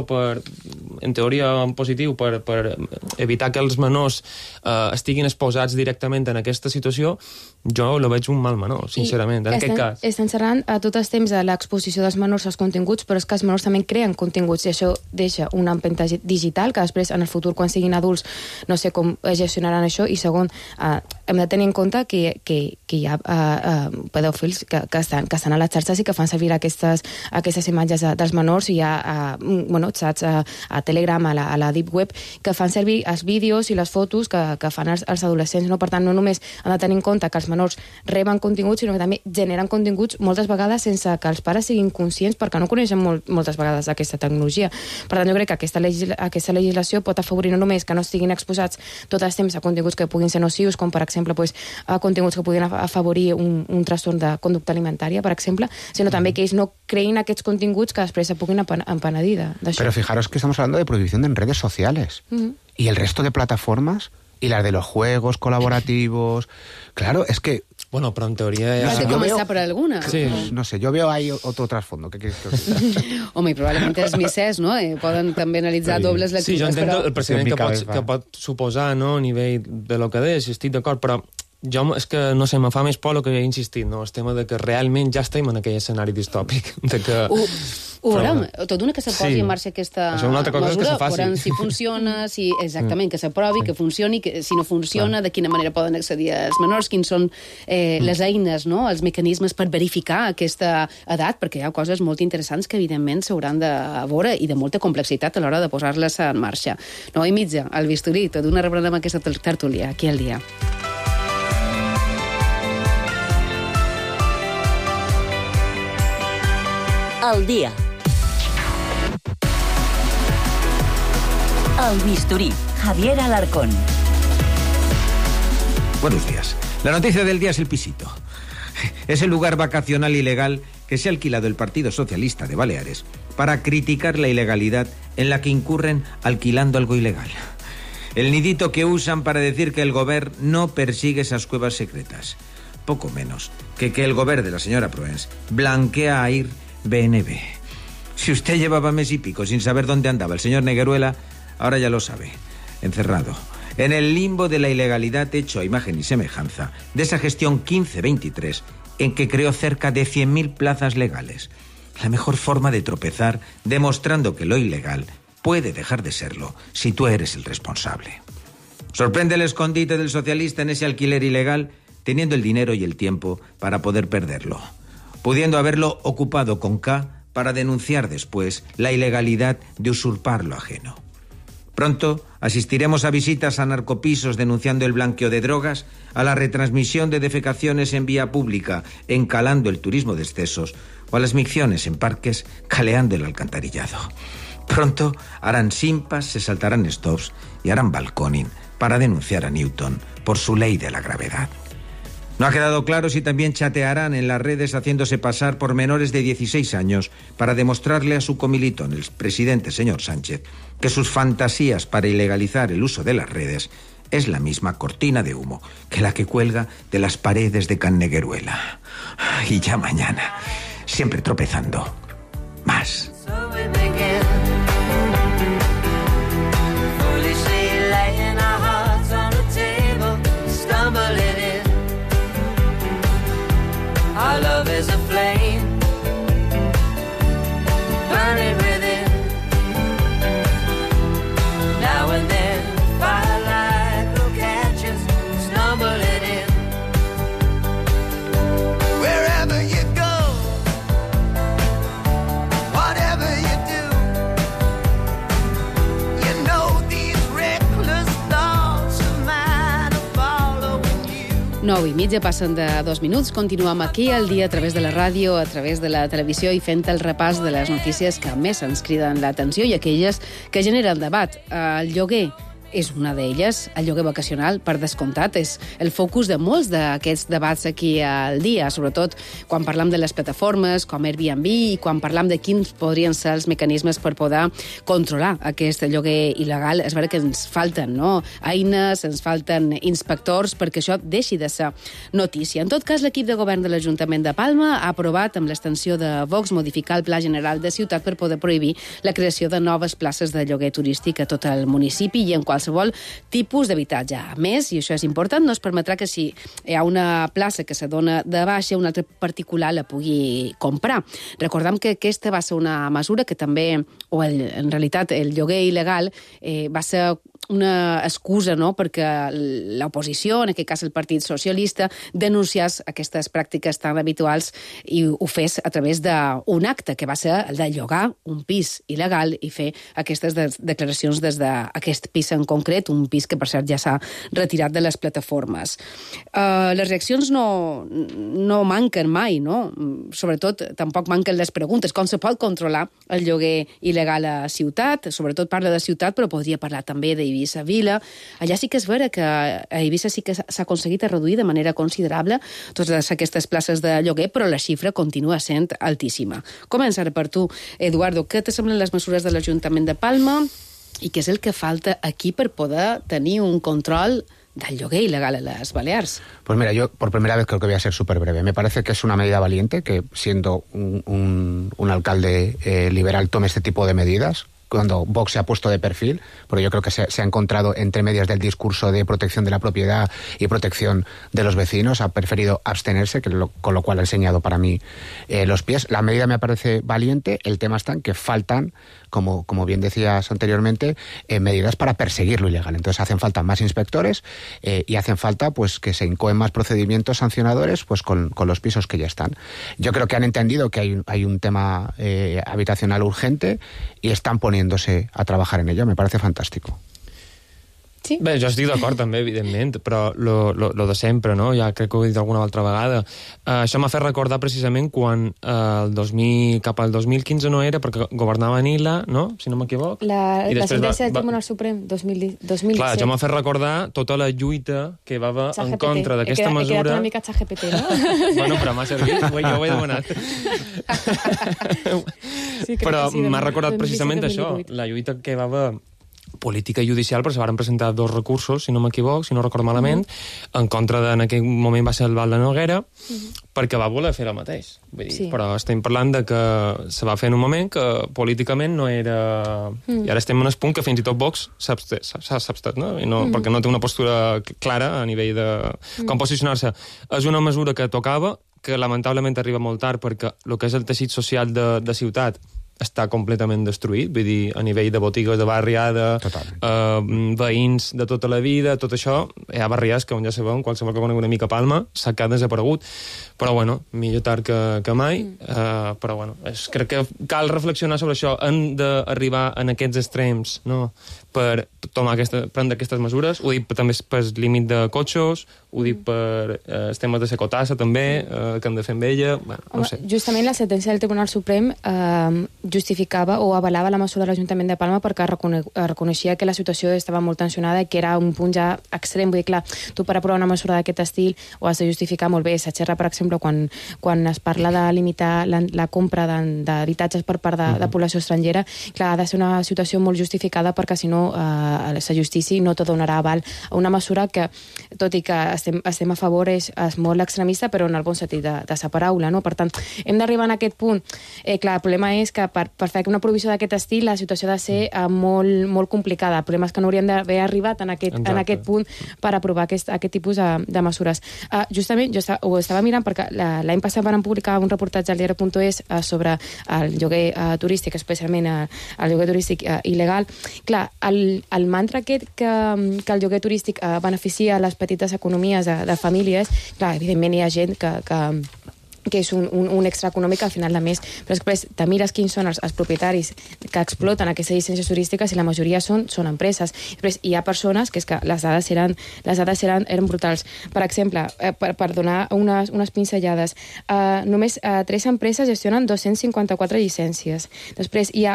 en teoria en positiu per evitar que els menors estiguin exposats directament en aquesta situació, jo lo veig un mal menor, sincerament, en aquest cas. Estan xerrant a tot el temps de l'exposició dels menors als continguts, però és que els menors també creen continguts i això deixa una empenta digital que després en el futur quan siguin adults no sé com gestionaran això. I segon, hem de tenir en compte que hi ha pedòfils que estan a les xarxes i que fan servir aquestes imatges dels menors, i hi ha xats a Telegram, a la Deep Web, que fan servir els vídeos i les fotos que fan els adolescents, no? Per tant, no només han de tenir en compte que els menors reben continguts, sinó que també generen continguts moltes vegades sense que els pares siguin conscients, perquè no coneixen moltes vegades aquesta tecnologia. Per tant, jo crec que aquesta legislació pot afavorir no només que no estiguin exposats tot el temps a continguts que puguin ser nocius, com per exemple a continguts que puguin afavorir un trastorn de conducta alimentària, per exemple, sinó també que ells no creïn aquests continguts que després se puguin empenedir d'això. Pero fijaros que estamos hablando de prohibición en redes sociales. Y el resto de plataformas y las de los juegos colaborativos. Claro, es que Bueno, pero en teoría... Has de començar per alguna. Sí. No sé, yo veo ahí otro trasfondo. ¿Qué quieres que os diga? Home, i probablement els missers, no? Poden també analitzar dobles lectures. Sí, jo entenc però... el precedent que pot suposar, no?, a nivell de lo que deix, estic d'acord, però jo, és que, no sé, me fa més por el que he insistit, no?, el tema de que realment ja estem en aquell escenari distòpic, de que... Ho veurem, tot d'una que se posi en marxa aquesta mesura, veurem si funciona, si exactament, que s'aprovi, que funcioni, que si no funciona, de quina manera poden accedir els menors, quins són les eines, no?, els mecanismes per verificar aquesta edat, perquè hi ha coses molt interessants que evidentment s'hauran de veure i de molta complexitat a l'hora de posar-les en marxa. 9:30, al bisturí, tot d'una reprenem aquesta tertúlia, aquí al dia. Al día. Al bisturí, Javier Alarcón. Buenos días. La noticia del día es el pisito. Es el lugar vacacional ilegal que se ha alquilado el Partido Socialista de Baleares para criticar la ilegalidad en la que incurren alquilando algo ilegal. El nidito que usan para decir que el gobierno no persigue esas cuevas secretas. Poco menos que el gobierno de la señora Proens blanquea a ir BNB. Si usted llevaba mes y pico sin saber dónde andaba el señor Negueruela, ahora ya lo sabe. Encerrado en el limbo de la ilegalidad hecho a imagen y semejanza de esa gestión 15-23 en que creó cerca de 100.000 plazas legales. La mejor forma de tropezar demostrando que lo ilegal puede dejar de serlo si tú eres el responsable. Sorprende el escondite del socialista en ese alquiler ilegal, teniendo el dinero y el tiempo para poder perderlo, pudiendo haberlo ocupado con K para denunciar después la ilegalidad de usurpar lo ajeno. Pronto asistiremos a visitas a narcopisos denunciando el blanqueo de drogas, a la retransmisión de defecaciones en vía pública encalando el turismo de excesos o a las micciones en parques caleando el alcantarillado. Pronto harán simpas, se saltarán stops y harán balconing para denunciar a Newton por su ley de la gravedad. No ha quedado claro si también chatearán en las redes haciéndose pasar por menores de 16 años para demostrarle a su comilitón, el presidente señor Sánchez, que sus fantasías para ilegalizar el uso de las redes es la misma cortina de humo que la que cuelga de las paredes de Can Negueruela. Y ya mañana, siempre tropezando más. Our love is a flame, burning within. Now and then, firelight will catch us, stumbling in. Wherever you go, whatever you do, you know these reckless thoughts of mine are following you. 9:30, passen de 2 minuts. Continuem aquí al dia a través de la ràdio, a través de la televisió i fent el repàs de les notícies que més ens criden l'atenció i aquelles que generen debat. El lloguer és una d'elles, el lloguer vacacional, per descomptat, és el focus de molts d'aquests debats aquí al dia, sobretot quan parlam de les plataformes com Airbnb i quan parlam de quins podrien ser els mecanismes per poder controlar aquest lloguer il·legal. És vera que ens falten, no?, eines, ens falten inspectors perquè això deixi de ser notícia. En tot cas, l'equip de govern de l'Ajuntament de Palma ha aprovat, amb l'extensió de Vox, modificar el Pla General de Ciutat per poder prohibir la creació de noves places de lloguer turístic a tot el municipi i en qualsevol tipus d'habitatge. A més, i això és important, no es permetrà que si hi ha una plaça que se dona de baixa, un altre particular la pugui comprar. Recordem que aquesta va ser una mesura que també, en realitat, el lloguer il·legal va ser una excusa, no?, perquè l'oposició, en aquest cas el Partit Socialista, denunciés aquestes pràctiques tan habituals i ho fes a través d'un acte que va ser el de llogar un pis il·legal i fer aquestes declaracions des d'aquest pis en concret, un pis que per cert ja s'ha retirat de les plataformes. Les reaccions no manquen mai, no? Sobretot tampoc manquen les preguntes. Com se pot controlar el lloguer il·legal a ciutat? Sobretot parla de ciutat, però podria parlar també d'Eivissa Vila. Allà sí que és vera que a Eivissa sí que s'ha aconseguit reduir de manera considerable totes aquestes places de lloguer, però la xifra continua sent altíssima. Comença ara per tu, Eduardo. Què te semblen les mesures de l'Ajuntament de Palma i què és el que falta aquí per poder tenir un control del lloguer il·legal a les Balears. Pues mira, yo por primera vez creo que voy a ser súper breve. Me parece que es una medida valiente que, siendo un alcalde liberal, tome este tipo de medidas, cuando Vox se ha puesto de perfil, porque yo creo que se ha encontrado entre medias del discurso de protección de la propiedad y protección de los vecinos, ha preferido abstenerse, con lo cual ha enseñado para mí los pies. La medida me parece valiente, el tema está en que faltan, como bien decías anteriormente, medidas para perseguir lo ilegal. Entonces hacen falta más inspectores y hacen falta pues que se incoen más procedimientos sancionadores pues con los pisos que ya están. Yo creo que han entendido que hay un tema habitacional urgente y están poniéndose a trabajar en ello. Me parece fantástico. Sí. Bé, jo estic d'acord també, evidentment, però lo de sempre, no? Ja crec que ho he dit alguna altra vegada. Això m'ha fet recordar precisament quan cap al 2015 no era, perquè governava Nila, no? Si no m'equivoc. La sentència del Tribunal Suprem, 2017. Clar, això m'ha fet recordar tota la lluita que va haver en contra d'aquesta mesura. He quedat una mica ChatGPT, no? Bueno, però m'ha servit, jo ho he demanat. Sí, però m'ha recordat precisament això, la lluita que va haver política judicial, però se van presentar 2 recursos, si no m'equivoc, si no recordo malament, en contra en aquell moment va ser el Val de Noguera, perquè va voler fer el mateix. Vull dir, però estem parlant de que se va fer en un moment que políticament no era... I ara estem en el punt que fins i tot Vox s'ha abstat, no? Perquè no té una postura clara a nivell de com posicionar-se. És una mesura que tocava, que lamentablement arriba molt tard perquè el que és el teixit social de ciutat està completament destruït, vull dir, a nivell de botigues de barriada, veïns de tota la vida, tot això, hi ha barriades que, on ja sabem, qualsevol que conegui una mica Palma, s'ha quedat desaparegut. Però, bueno, millor tard que mai, però, bueno, crec que cal reflexionar sobre això. Hem d'arribar en aquests extrems, no?, per prendre aquestes mesures. Ho dic també per límit de cotxos, ho dic per els temes de secotassa, també, que hem de fer amb ella, bueno, no sé. Justament la sentència del Tribunal Suprem justificava o avalava la mesura de l'Ajuntament de Palma perquè reconeixia que la situació estava molt tensionada i que era un punt ja extrem. Vull dir, clar, tu per aprovar una mesura d'aquest estil ho has de justificar molt bé. S'aixerra, per exemple, quan es parla de limitar la compra d'habitatges per part de població estrangera, clar, ha de ser una situació molt justificada perquè, si no, la justícia no te donarà aval a una mesura que, tot i que estem a favor, és molt extremista, però en el bon sentit de sa paraula, no? Per tant, hem d'arribar en aquest punt. Clar, el problema és que per fer una provisió d'aquest estil la situació ha de ser molt complicada. El problema és que no hauríem d'haver arribat en aquest punt per aprovar aquest tipus de mesures. Justament, jo ho estava mirant perquè l'any passat van publicar un reportatge al diari.es sobre el lloguer turístic, especialment el lloguer turístic il·legal. Clar, el mantra aquest que el lloguer turístic beneficia les petites economies de famílies, clar, evidentment hi ha gent que és un extra econòmic al final de mes, però després te mires quins són els propietaris que exploten aquestes llicències turístiques i la majoria són empreses. Després hi ha persones que és que les dades eren brutals. Per exemple, per donar unes pinzellades, només 3 empreses gestionen 254 llicències. Després hi ha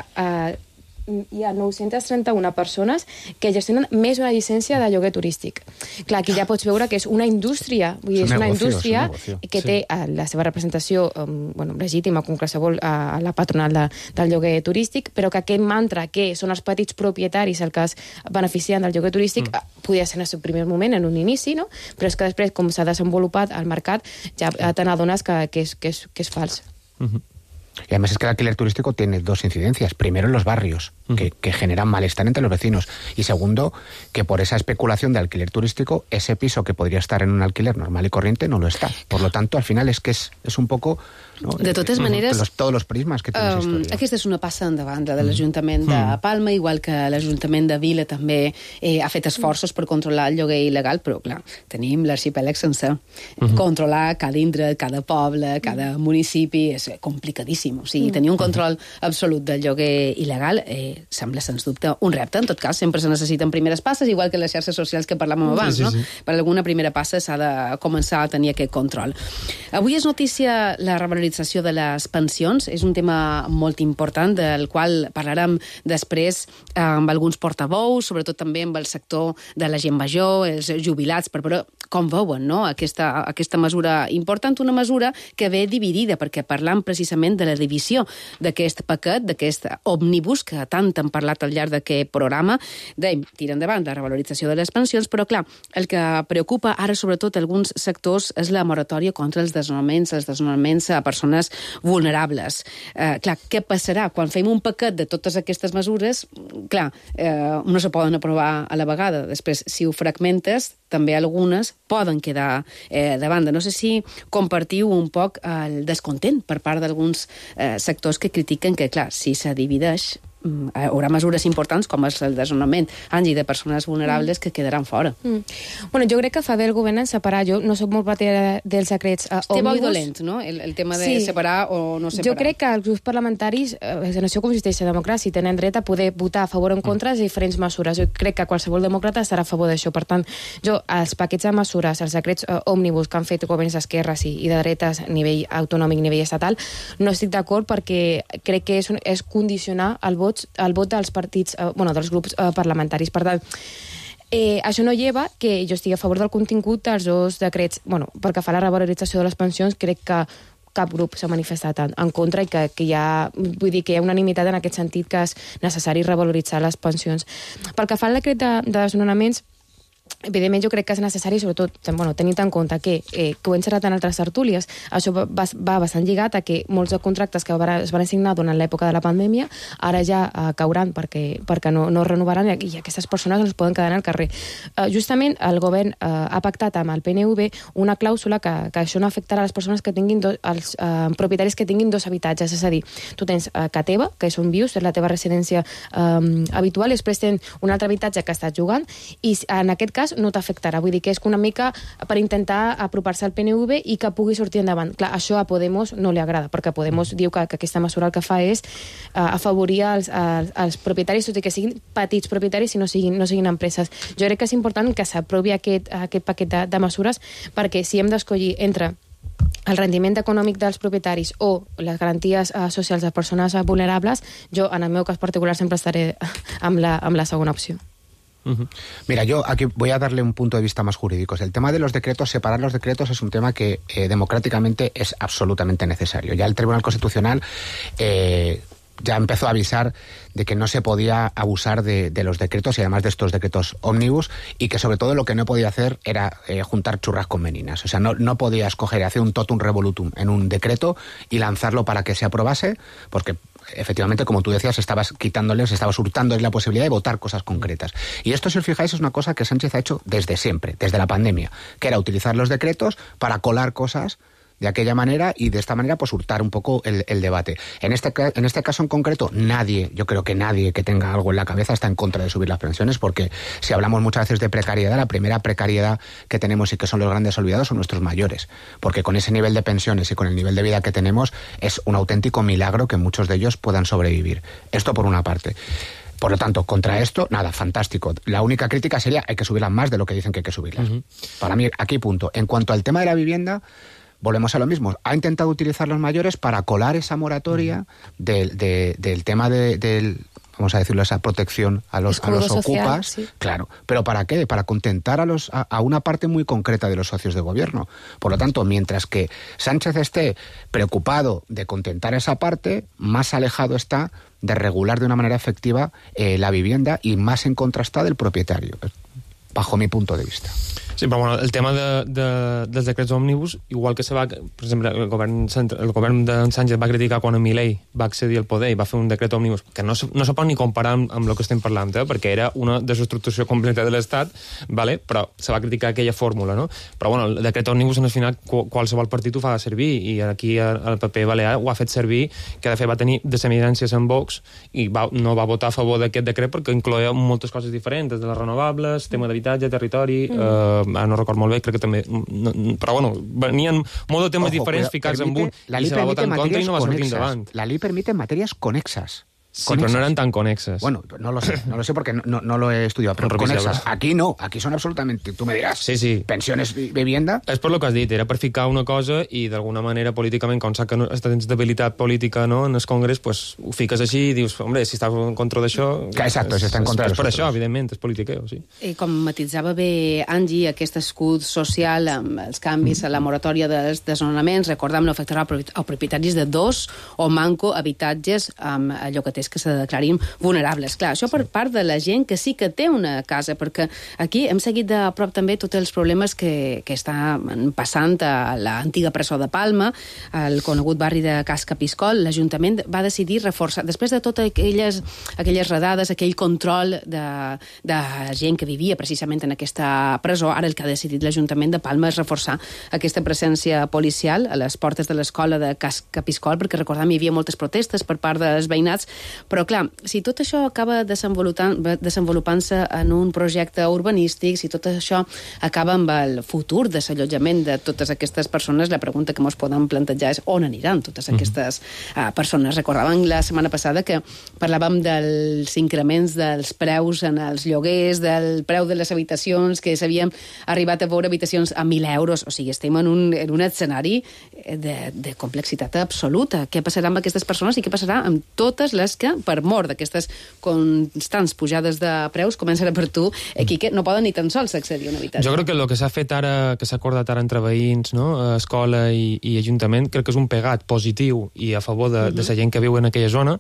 931 persones que gestionen més una llicència de lloguer turístic. Clar, aquí ja pots veure que és una indústria, vull dir, és una indústria que té la seva representació legítima, com qualsevol a la patronal del lloguer turístic, però que aquest mantra que són els petits propietaris els que es beneficien del lloguer turístic podia ser en el seu primer moment, en un inici, no? Però és que després, com s'ha desenvolupat el mercat, ja te n'adones que és fals. Y además es que el alquiler turístico tiene 2 incidencias. Primero, en los barrios, que generan malestar entre los vecinos. Y segundo, que por esa especulación de alquiler turístico, ese piso que podría estar en un alquiler normal y corriente no lo está. Por lo tanto, al final es que es un poco... ¿no? De totes maneres... Todos los prismas que tiene esa historia. Aquesta és una passa endavant de l'Ajuntament de Palma, igual que l'Ajuntament de Vila també ha fet esforços per controlar el lloguer il·legal, però, clar, tenim l'arxipèlag sencer. Controlar cada indret, cada poble, cada municipi és complicadíssim. O sigui, tenir un control absolut del lloguer il·legal sembla, sens dubte, un repte. En tot cas, sempre se necessiten primeres passes, igual que les xarxes socials que parlàvem abans, no? Per alguna primera passa s'ha de començar a tenir aquest control. Avui és notícia la revalorització de les pensions. És un tema molt important, del qual parlarem després amb alguns portaveus, sobretot també amb el sector de la gent major, els jubilats, per veure com veuen, no?, aquesta mesura important, una mesura que ve dividida, perquè parlant precisament de la divisió d'aquest paquet, d'aquest òmnibus que tant han parlat al llarg d'aquest programa, tira endavant la revalorització de les pensions, però clar, el que preocupa ara sobretot alguns sectors és la moratòria contra els desnonaments a persones vulnerables. Clar, què passarà? Quan fem un paquet de totes aquestes mesures, clar, no se poden aprovar a la vegada. Després, si ho fragmentes, també algunes poden quedar de banda. No sé si compartiu un poc el descontent per part d'alguns sectors que critiquen que, clar, si se divideix, hi haurà mesures importants com és el desnonament de persones vulnerables que quedaran fora. Bueno, jo crec que fa bé el govern en separar. Jo no soc molt partidària dels decrets òmnibus. Té bo i dolent, no?, el tema de separar o no separar. Jo crec que els grups parlamentaris, en això consisteix la democràcia, tenen dret a poder votar a favor o en contra de diferents mesures. Jo crec que qualsevol demòcrata estarà a favor d'això. Per tant, jo, els paquets de mesures, els decrets òmnibus que han fet governs d'esquerres i de dretes a nivell autonòmic, a nivell estatal, no estic d'acord perquè crec que és condicionar el vot dels partits, dels grups parlamentaris. Per tant, això no lleva que jo estigui a favor del contingut dels dos decrets. Pel que fa a la revalorització de les pensions, crec que cap grup s'ha manifestat en contra i que hi ha unanimitat en aquest sentit que és necessari revaloritzar les pensions. Pel que fa al decret de desnonaments, evidentment jo crec que és necessari, sobretot tenint en compte que ho hem xerrat en altres tertúlies, això va bastant lligat a que molts de contractes que es van assignar durant l'època de la pandèmia ara ja cauran perquè no renovaran i aquestes persones ens poden quedar al carrer. Justament el govern ha pactat amb el PNV una clàusula que això no afectarà a les persones que tinguin els propietaris que tinguin dos habitatges, és a dir, tu tens casa teva, que és on vius, és la teva residència habitual, i després tens un altre habitatge que estàs jugant i en aquest cas no t'afectarà. Vull dir que és una mica per intentar apropar-se al PNV i que pugui sortir endavant. Clar, això a Podemos no li agrada, perquè Podemos diu que aquesta mesura el que fa és afavorir els propietaris, tot i que siguin petits propietaris i no siguin empreses. Jo crec que és important que s'aprovi aquest paquet de mesures, perquè si hem d'escollir entre el rendiment econòmic dels propietaris o les garanties socials de persones vulnerables, jo, en el meu cas particular, sempre estaré amb la segona opció. Mira, yo aquí voy a darle un punto de vista más jurídico. El tema de los decretos, separar los decretos es un tema que democráticamente es absolutamente necesario. Ya el Tribunal Constitucional ya empezó a avisar de que no se podía abusar de los decretos y además de estos decretos ómnibus, y que sobre todo lo que no podía hacer era juntar churras con meninas. O sea, no podía escoger, hacer un totum revolutum en un decreto y lanzarlo para que se aprobase, porque efectivamente, como tú decías, estabas hurtándoles la posibilidad de votar cosas concretas. Y esto, si os fijáis, es una cosa que Sánchez ha hecho desde siempre, desde la pandemia, que era utilizar los decretos para colar cosas de aquella manera y de esta manera pues hurtar un poco el debate. En este caso en concreto, yo creo que nadie que tenga algo en la cabeza está en contra de subir las pensiones, porque si hablamos muchas veces de precariedad, la primera precariedad que tenemos y que son los grandes olvidados son nuestros mayores, porque con ese nivel de pensiones y con el nivel de vida que tenemos es un auténtico milagro que muchos de ellos puedan sobrevivir. Esto por una parte. Por lo tanto, contra esto, nada, fantástico. La única crítica sería hay que subirlas más de lo que dicen que hay que subirlas. Para mí, aquí punto. En cuanto al tema de la vivienda, volvemos a lo mismo. Ha intentado utilizar los mayores para colar esa moratoria del tema del vamos a decirlo, esa protección a los ocupas. Sí. Claro. ¿Pero para qué? Para contentar a una parte muy concreta de los socios de gobierno. Por lo tanto, mientras que Sánchez esté preocupado de contentar a esa parte, más alejado está de regular de una manera efectiva la vivienda y más en contra está del propietario, bajo mi punto de vista. Sí, però bueno, el tema dels decrets òmnibus, igual que per exemple, el govern de Sánchez va criticar quan Milei va accedir al poder i va fer un decret òmnibus que no se pot ni comparar amb el que estem parlant, perquè era una desestructuració completa de l'Estat, ¿vale? Però se va criticar aquella fórmula, no? Però bueno, el decret òmnibus, al final, qualsevol partit ho fa servir, i aquí el PP balear ho ha fet servir, que de fet va tenir desavinences amb Vox i no va votar a favor d'aquest decret perquè incloïa moltes coses diferents, des de les renovables, tema d'habitatge, territori, no record molt bé, crec que també... Però bueno, venien molt de temes diferents ficats en un i se va votar en contra i no va sortir endavant. La ley permite materias conexas. Pero no eran tan conexas. Bueno, no lo sé porque no lo he estudiado, pero conexas. Aquí no, aquí son absolutamente, tú me diràs, sí. pensiones i vivienda... És per lo que has dit, era per ficar una cosa i d'alguna manera políticament, com saps que tens debilitat política, no, en el Congrés, pues ho fiques així i dius, hombre, si estàs en contra d'això... Exacto, si està en contra és per això, evidentment, és politiqueo, sí. I com matitzava bé Angie, aquest escut social amb els canvis a la moratòria dels desnonaments, recordem, no afectarà a propietaris de 2 o manco habitatges amb llogaters que se declarin vulnerables. Clar, això per part de la gent que sí que té una casa, perquè aquí hem seguit de prop també tots els problemes que està passant a l'antiga presó de Palma, al conegut barri de Cas Capiscol. L'Ajuntament va decidir reforçar, després de totes aquelles redades, aquell control de gent que vivia precisament en aquesta presó, ara el que ha decidit l'Ajuntament de Palma és reforçar aquesta presència policial a les portes de l'escola de Cas Capiscol, perquè recordem hi havia moltes protestes per part dels veïnats. Però, clar, si tot això acaba desenvolupant-se en un projecte urbanístic, si tot això acaba amb el futur desallotjament de totes aquestes persones, la pregunta que ens podem plantejar és on aniran totes aquestes persones. Recordàvem la setmana passada que parlàvem dels increments dels preus en els lloguers, del preu de les habitacions, que s'havien arribat a veure habitacions a 1.000 euros. O sigui, estem en un escenari de complexitat absoluta. Què passarà amb aquestes persones i què passarà amb totes les que, per mort d'aquestes constants pujades de preus, comencen a per tu, que no poden ni tan sols accedir a un habitatge. Jo crec que el que s'ha fet ara, que s'ha acordat ara entre veïns, no? Escola i Ajuntament, crec que és un pegat positiu i a favor de la gent que viu en aquella zona,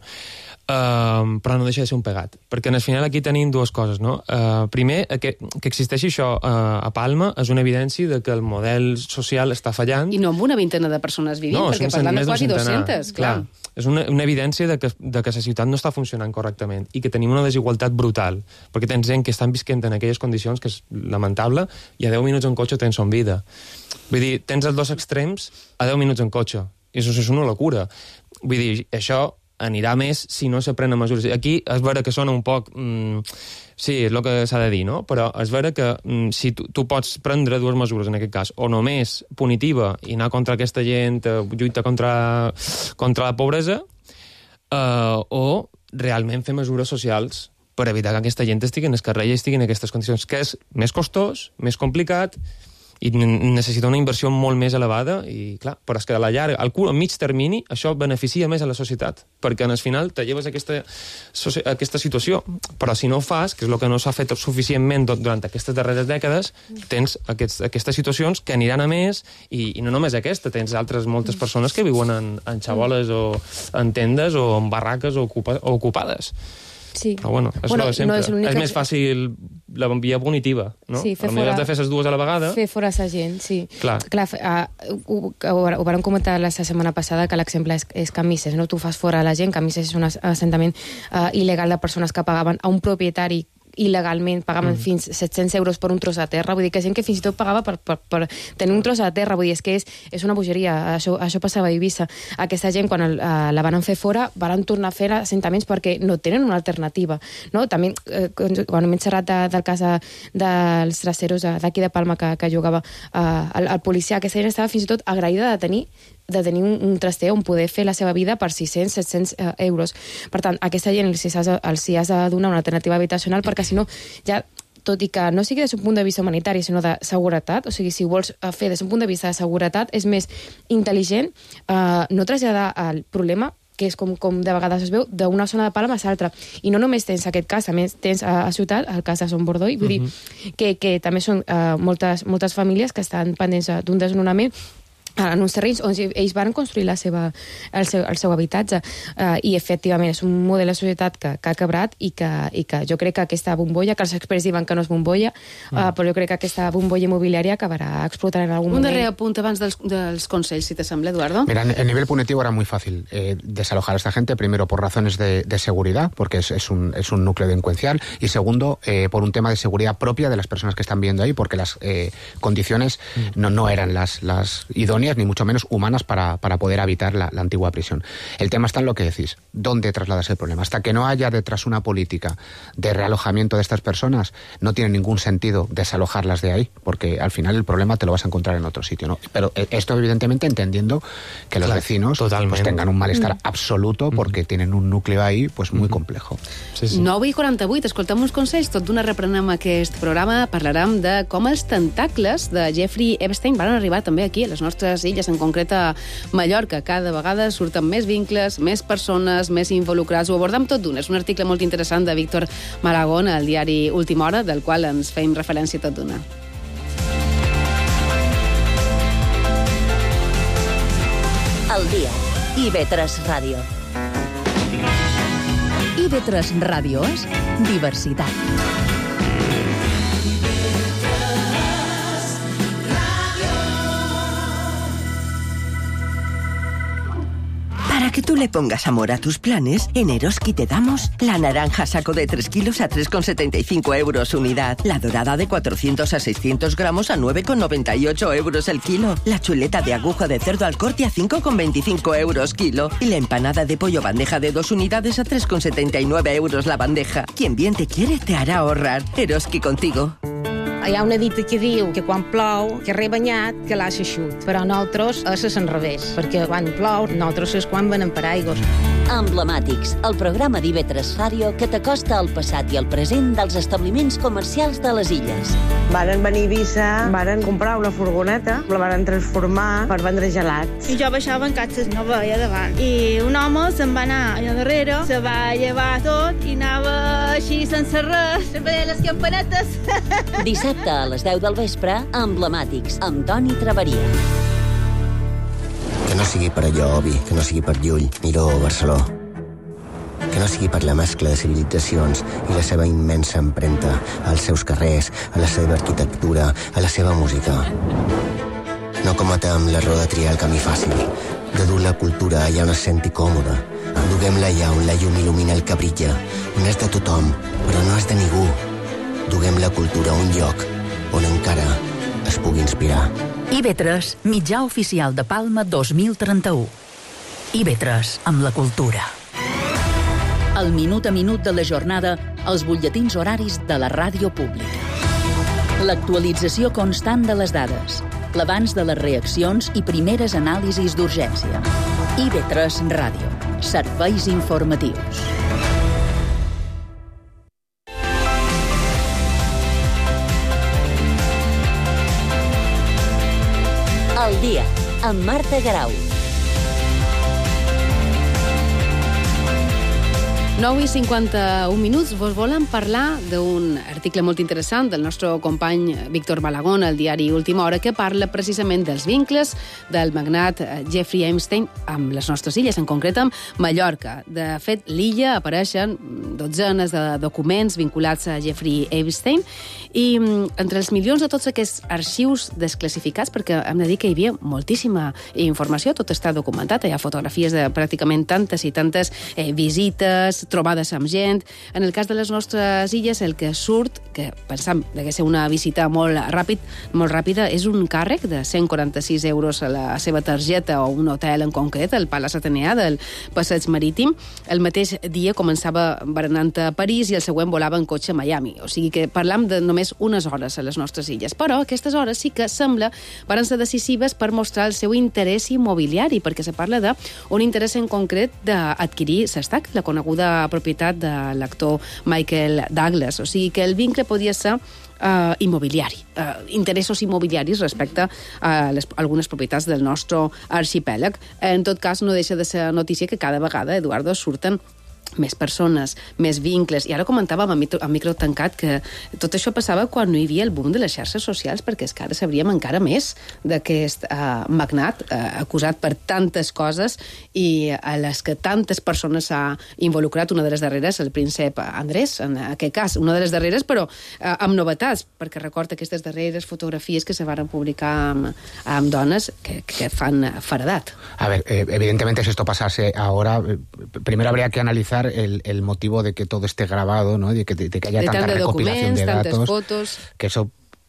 però no deixa de ser un pegat, perquè al final aquí tenim dues coses, no? Primer, que existeixi això a Palma és una evidència de que el model social està fallant. I no amb una vintena de persones vivint, perquè parlant de quasi 200, clar. És una evidència de que la ciutat no està funcionant correctament i que tenim una desigualtat brutal, perquè tens gent que estan visquent en aquelles condicions, que és lamentable, i a 10 minuts en cotxe tens son vida. Vull dir, tens els dos extrems a 10 minuts en cotxe. I això és una locura. Vull dir, això anirà més si no se prenen mesures. Aquí és vera que sona un poc... sí, és el que s'ha de dir, no? Però és vera que si tu pots prendre dues mesures en aquest cas, o només punitiva i anar contra aquesta gent, lluita contra la pobresa, o realment fer mesures socials per evitar que aquesta gent estigui en el carrer i estigui en aquestes condicions, que és més costós, més complicat, i necessita una inversió molt més elevada i, clar, però és que a la llarga, al mig termini, això beneficia més a la societat, perquè al final te lleves aquesta situació. Però si no ho fas, que és el que no s'ha fet suficientment durant aquestes darreres dècades, tens aquestes situacions que aniran a més, i no només aquesta, tens moltes persones que viuen en xaboles o en tendes o en barraques o ocupades. Sí. Però bueno, és lo de sempre. És més fàcil la via punitiva, no? Sí, potser has de fer les dues a la vegada. Fer fora sa gent, sí. Clar, ho vam comentar la setmana passada, que l'exemple és Camises, no? Tu fas fora la gent, Camises és un assentament il·legal de persones que pagaven a un propietari il·legalment, pagaven fins 700 euros per un tros de terra, vull dir que gent que fins i tot pagava per tenir un tros de terra, vull dir, és que és una bogeria, això passava a Eivissa. Aquesta gent, quan la van fer fora, van tornar a fer assentaments perquè no tenen una alternativa, no? També, quan hem xerrat del cas dels traceros d'aquí de Palma que jugava el policia, aquesta gent estava fins i tot agraïda de tenir un traster on poder fer la seva vida per 600-700 euros. Per tant, a aquesta gent els has de donar una alternativa habitacional, perquè si no, ja, tot i que no sigui des d'un punt de vista humanitari, sinó de seguretat, o sigui, si vols fer des d'un punt de vista de seguretat, és més intel·ligent no traslladar el problema, que és com de vegades es veu, d'una zona de Palma a l'altra. I no només tens aquest cas, també tens a Ciutat, el cas de Son Bordoi, vull dir que també són moltes famílies que estan pendents d'un desnonament en uns terrenys on ells van construir el seu habitatge, i efectivament és un model de societat que ha quebrat i que jo crec que aquesta bombolla, que els experts diuen que no és bombolla, però jo crec que aquesta bombolla immobiliària acabarà explotant en algun moment. Un darrer apunt abans dels consells, si te sembla, Eduardo. Mira, en nivel punitivo era muy fácil desalojar a esta gente, primero por razones de seguridad, porque es un núcleo delincuencial, y segundo, por un tema de seguridad propia de las personas que están viviendo ahí, porque las condiciones no eran las idóneas ni mucho menos humanas para poder habitar la antigua prisión. El tema está en lo que decís, ¿dónde trasladas el problema? Hasta que no haya detrás una política de realojamiento de estas personas, no tiene ningún sentido desalojarlas de ahí, porque al final el problema te lo vas a encontrar en otro sitio, ¿no? Pero esto evidentemente entendiendo que los vecinos pues, tengan un malestar absoluto porque tienen un núcleo ahí pues muy complejo. 9:48, escoltem uns consells, tot d'una reprenem aquest programa, parlarem de com els tentacles de Jeffrey Epstein van arribar també aquí, a les nostres illes, en concret a Mallorca. Cada vegada surten més vincles, més persones, més involucrats. Ho abordem tot d'una. És un article molt interessant de Víctor Malagón al diari Última Hora, del qual ens fem referència tot d'una. El dia. IB3 Ràdio. IB3 Ràdio és diversitat. Para que tú le pongas amor a tus planes, en Eroski te damos la naranja saco de 3 kilos a 3,75 euros unidad, la dorada de 400 a 600 gramos a 9,98 euros el kilo, la chuleta de aguja de cerdo al corte a 5,25 euros kilo y la empanada de pollo bandeja de 2 unidades a 3,79 euros la bandeja. Quien bien te quiere te hará ahorrar. Eroski contigo. Hi ha una dita que diu que quan plou, que re banyat, que l'ha eixut. Però nosaltres és al revés, perquè quan plou, nosaltres és quan venem paraigües. Emblemàtics, el programa d'IB3 Ràdio que t'acosta al passat i al present dels establiments comercials de les illes. Varen venir a Eivissa, varen comprar una furgoneta, la varen transformar per vendre gelats. I jo baixava en catxes, no veia davant. I un home se'n va anar allà darrere, se va llevar tot i anava així sense res, veia les campanetes. Dissabte a les 10 del vespre, Emblemàtics, amb Toni Traveria. Que no sigui per allò, Obi, que no sigui per Llull, Miró o Barceló. Que no sigui per la mescla de civilitzacions i la seva immensa empremta als seus carrers, a la seva arquitectura, a la seva música. No cometem l'error de triar el camí fàcil, de dur la cultura allà on es senti còmoda. Duguem-la allà on la llum il·lumina el que brilla, on és de tothom, però no és de ningú. Duguem la cultura a un lloc on encara es pugui inspirar. IB3, mitjà oficial de Palma 2031. IB3, amb la cultura. El minut a minut de la jornada, els butlletins horaris de la ràdio pública. L'actualització constant de les dades, l'abans de les reaccions i primeres anàlisis d'urgència. IB3 Ràdio. Serveis informatius. El dia, amb Marta Garau. 9:51, vos volem parlar d'un article molt interessant del nostre company Víctor Malagón al diari Última Hora, que parla precisament dels vincles del magnat Jeffrey Epstein amb les nostres illes, en concret amb Mallorca. De fet, l'illa apareixen dotzenes de documents vinculats a Jeffrey Epstein i entre els milions de tots aquests arxius desclassificats, perquè hem de dir que hi havia moltíssima informació, tot està documentat, hi ha fotografies de pràcticament tantes i tantes visites, trobades amb gent. En el cas de les nostres illes, el que surt, que pensam que ser una visita molt ràpida, és un càrrec de 146 euros a la seva targeta o un hotel en concret, el Palace Atenea del Passeig Marítim. El mateix dia començava berenant a París i el següent volava en cotxe a Miami. O sigui que parlam de només unes hores a les nostres illes. Però aquestes hores sí que sembla van ser decisives per mostrar el seu interès immobiliari, perquè se parla d'un interès en concret d'adquirir Sestac, la coneguda propietat de l'actor Michael Douglas. O sigui que el vincle podia ser immobiliari, interessos immobiliaris respecte a algunes propietats del nostre arxipèlag. En tot cas, no deixa de ser notícia que cada vegada, Eduardo, surten més persones, més vincles. I ara comentàvem a micro tancat que tot això passava quan no hi havia el boom de les xarxes socials, perquè és que ara sabríem encara més d'aquest magnat acusat per tantes coses i a les que tantes persones s'ha involucrat. Una de les darreres, el príncep Andrés, en aquest cas, una de les darreres, però amb novetats, perquè recorda aquestes darreres fotografies que se van publicar amb dones que fan faradat. A ver, evidentemente si esto pasase ahora, primero habría que analizar el motivo de que todo esté grabado, ¿no? De que haya tanta recopilación de datos, fotos, que eso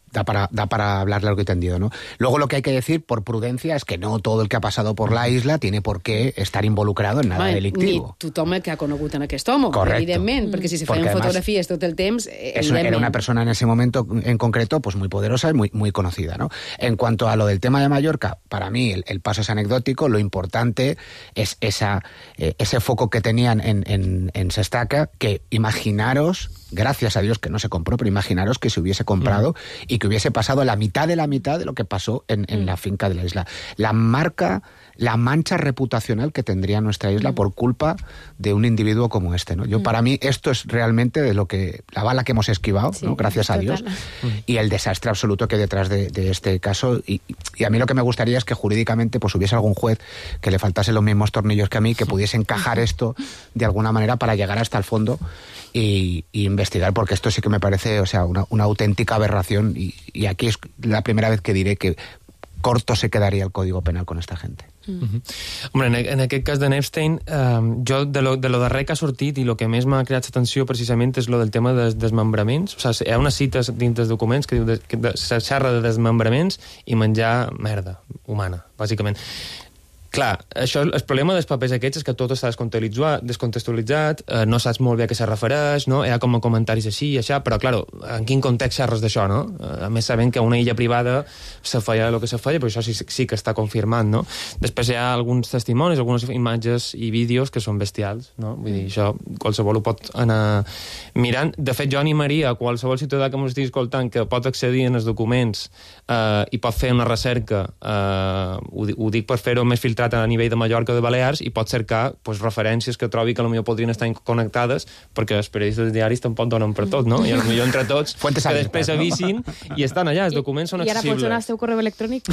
da para hablar largo y tendido, ¿no? Luego lo que hay que decir, por prudencia, es que no todo el que ha pasado por la isla tiene por qué estar involucrado en nada delictivo. Ni tothom que ha conegut en aquest home, Correcto. evidentment, perquè si se Porque feien además fotografies tot el temps, era una persona en ese momento en concreto pues muy poderosa y muy conocida, ¿no? En cuanto a lo del tema de Mallorca, para mí el paso es anecdótico, lo importante es ese foco que tenían en Sestaca, que imaginaros, gracias a Dios que no se compró, pero imaginaros que se hubiese comprado y que hubiese pasado la mitad de lo que pasó en la finca de la isla. La mancha reputacional que tendría nuestra isla por culpa de un individuo como este, ¿no? Para mí esto es realmente de lo que la bala que hemos esquivado, ¿no? Gracias a Dios, y el desastre absoluto que hay detrás de este caso. Y a mí lo que me gustaría es que jurídicamente pues hubiese algún juez que le faltase los mismos tornillos que a mí, que pudiese encajar esto de alguna manera para llegar hasta el fondo y investigar, porque esto sí que me parece, o sea, una auténtica aberración, y aquí es la primera vez que diré que corto se quedaría el Código Penal con esta gente. Hombre, en aquest cas de Epstein, jo de lo darrer que ha sortit i el que més m'ha creat atenció precisament és lo del tema dels desmembraments. O sigui, hi ha unes cites dins dels documents que diu que se xerra de desmembraments i menjar merda humana, bàsicament. Clar, això, el problema dels papers aquests és que tot està descontextualitzat, no saps molt bé a què se refereix, no? Hi ha com a comentaris així i això, però, clar, en quin context xerres d'això, no? A més, sabent que a una illa privada se feia el que se feia, però això sí que està confirmat, no? Després hi ha alguns testimonis, algunes imatges i vídeos que són bestials, no? Vull dir, això qualsevol ho pot anar mirant. De fet, jo animaria a qualsevol ciutadà que m'ho estigui escoltant que pot accedir en els documents i pot fer una recerca, ho dic per fer-ho més filtrat a nivell de Mallorca o de Balears, i pot cercar pues, referències que trobi que potser podrien estar connectades, perquè els periodistes diaris tampoc donen per tot, no? I potser entre tots que després avisin i estan allà, els documents són accessibles. I ara pots donar el seu correu electrònic?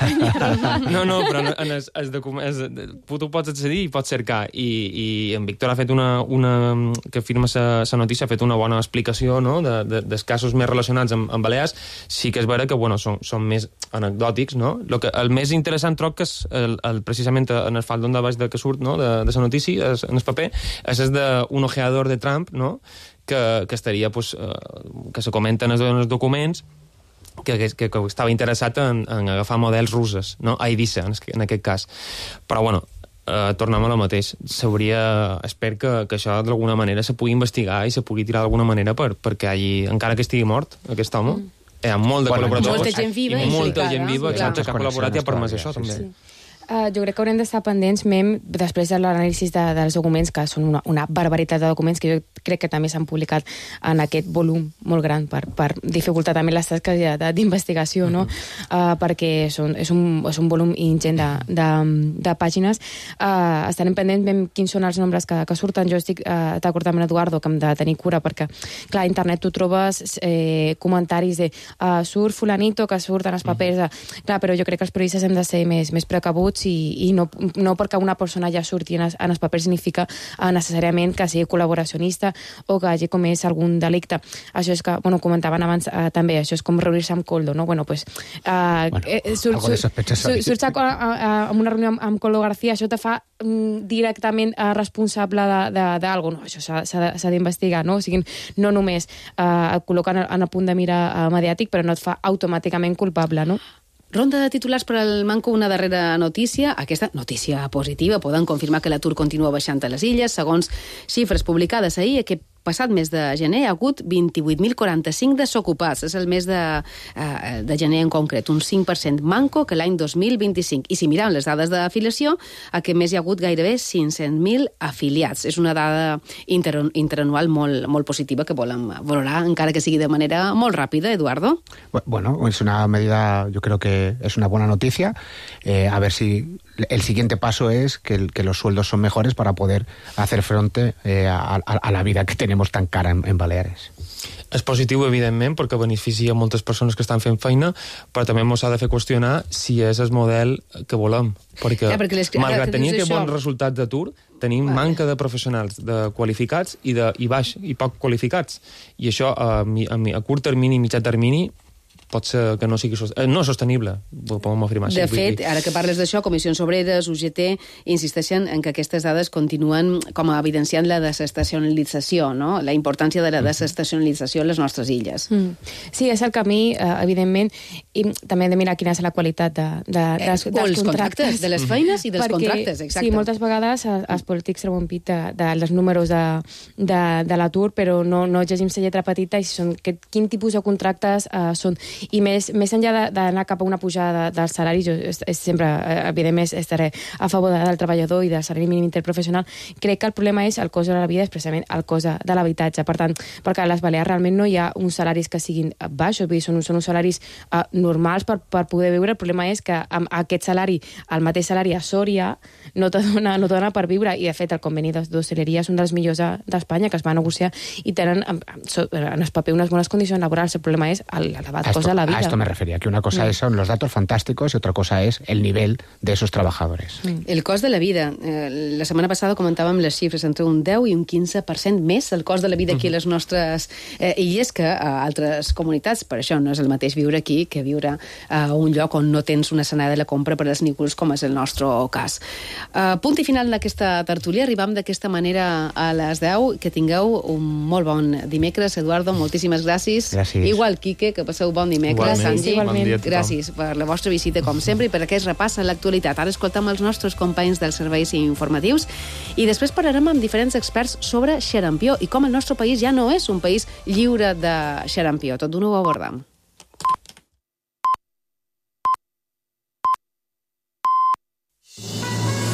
No, però en els documents tu pots accedir i pots cercar, i en Víctor ha fet que firma la notícia, ha fet una bona explicació, no?, dels casos més relacionats amb Balears. Sí que és vera que, bueno, són més anecdòtics, no? El més interessant troc que és precisament en el faldón de baix que surt, no?, de la notícia, en el paper, és d'un ojeador de Trump, no?, que estaria, pues, que se comenten en els documents, que estava interessat en agafar models russes, no?, a Eivissa, en aquest cas. Però, bueno, tornem a lo mateix. Espero que això d'alguna manera se pugui investigar i se pugui tirar d'alguna manera perquè encara que estigui mort, aquest home, hi ha molt de col·laboradors. Molta gent viva. I molta gent viva, exacte, que ha col·laborat i ha permès això, també. Jo crec que haurem d'estar pendents, després de l'anàlisi dels documents, que són una barbaritat de documents, que jo crec que també s'han publicat en aquest volum molt gran per dificultar també les tasques d'investigació, no? Perquè és un volum ingent de pàgines. Estarem pendents quins són els nombres que surten. Jo estic d'acord amb Eduardo que hem de tenir cura, perquè, clar, a internet tu trobes comentaris de surt fulanito, que surten els papers. Clar, però jo crec que els periodistes hem de ser més precabuts, i no perquè una persona ja surti en els papers significa necessàriament que sigui col·laboracionista o que hagi comès algun delicte. Això és que, bueno, comentaven abans també, això és com reunir-se amb Coldo, no? Bueno, pues... surts a una reunió amb Coldo García, això te fa directament responsable d'algo, no? Això s'ha d'investigar, no? O sigui, no només et col·loquen en el punt de mira mediàtic, però no et fa automàticament culpable, no? Ronda de titulars per al Manco, una darrera notícia. Aquesta notícia positiva, poden confirmar que l'atur continua baixant a les illes. Segons xifres publicades ahir, aquest passat mes de gener hi ha hagut 28.045 desocupats. És el mes de gener en concret, un 5% manco que l'any 2025. I si mirem les dades d'afiliació, aquest mes hi ha hagut gairebé 500.000 afiliats. És una dada interanual molt positiva que volem valorar, encara que sigui de manera molt ràpida, Eduardo. Bueno, es una medida, yo creo que es una buena noticia. A ver si el siguiente paso es que los sueldos son mejores para poder hacer frente a la vida que tenemos tan cara en Baleares. És positiu, evidentment, perquè beneficia moltes persones que estan fent feina, però també ens ha de fer qüestionar si és el model que volem. Perquè malgrat tenir aquests bons resultats d'atur, tenim manca de professionals qualificats i poc qualificats. I això, a curt termini i mitjà termini, pot ser que no sigui no sostenible, ho podem afirmar. De fet, ara que parles d'això, Comissions Obreres, UGT, insisteixen en que aquestes dades continuen com a evidenciant la desestacionalització, no? La importància de la desestacionalització a les nostres illes. Sí, és el camí, evidentment, i també hem de mirar quina és la qualitat dels contractes, de les feines i dels contractes, exacte. Sí, moltes vegades els polítics treuen pit dels números de l'atur, però no llegim la lletra petita i quin tipus de contractes són. I més enllà d'anar cap a una pujada dels salaris, jo sempre, evidentment, estaré a favor del treballador i del salari mínim interprofessional. Crec que el problema és el cost de la vida, és precisament el cost de l'habitatge. Per tant, perquè a les Balears realment no hi ha uns salaris que siguin baixos, són uns salaris normals per poder viure. El problema és que amb aquest salari, el mateix salari a Sòria, no te dona per viure. I, de fet, el conveni d'hostaleria és un dels millors d'Espanya, que es va negociar i tenen en el paper unes bones condicions laborals. El problema és l'elevat cost de la vida. A esto me refería, que una cosa son los datos fantásticos y otra cosa es el nivel de esos trabajadores. El cost de la vida. La setmana passada comentàvem les xifres, entre un 10 i un 15% més el cost de la vida aquí a les nostres illes que a altres comunitats. Per això no és el mateix viure aquí que viure a un lloc on no tens una escenari de la compra per als nícols, com és el nostre cas. Punt i final d'aquesta tertúlia. Arribam d'aquesta manera a les 10. Que tingueu un molt bon dimecres. Eduardo, moltíssimes gràcies. Igual, Quique, que passeu bon dimecres. Sanji, gràcies per la vostra visita, com sempre, i per aquest repàs a l'actualitat. Ara escoltam els nostres companys dels serveis informatius i després parlarem amb diferents experts sobre xarampió i com el nostre país ja no és un país lliure de xarampió. Tot d'una ho abordam.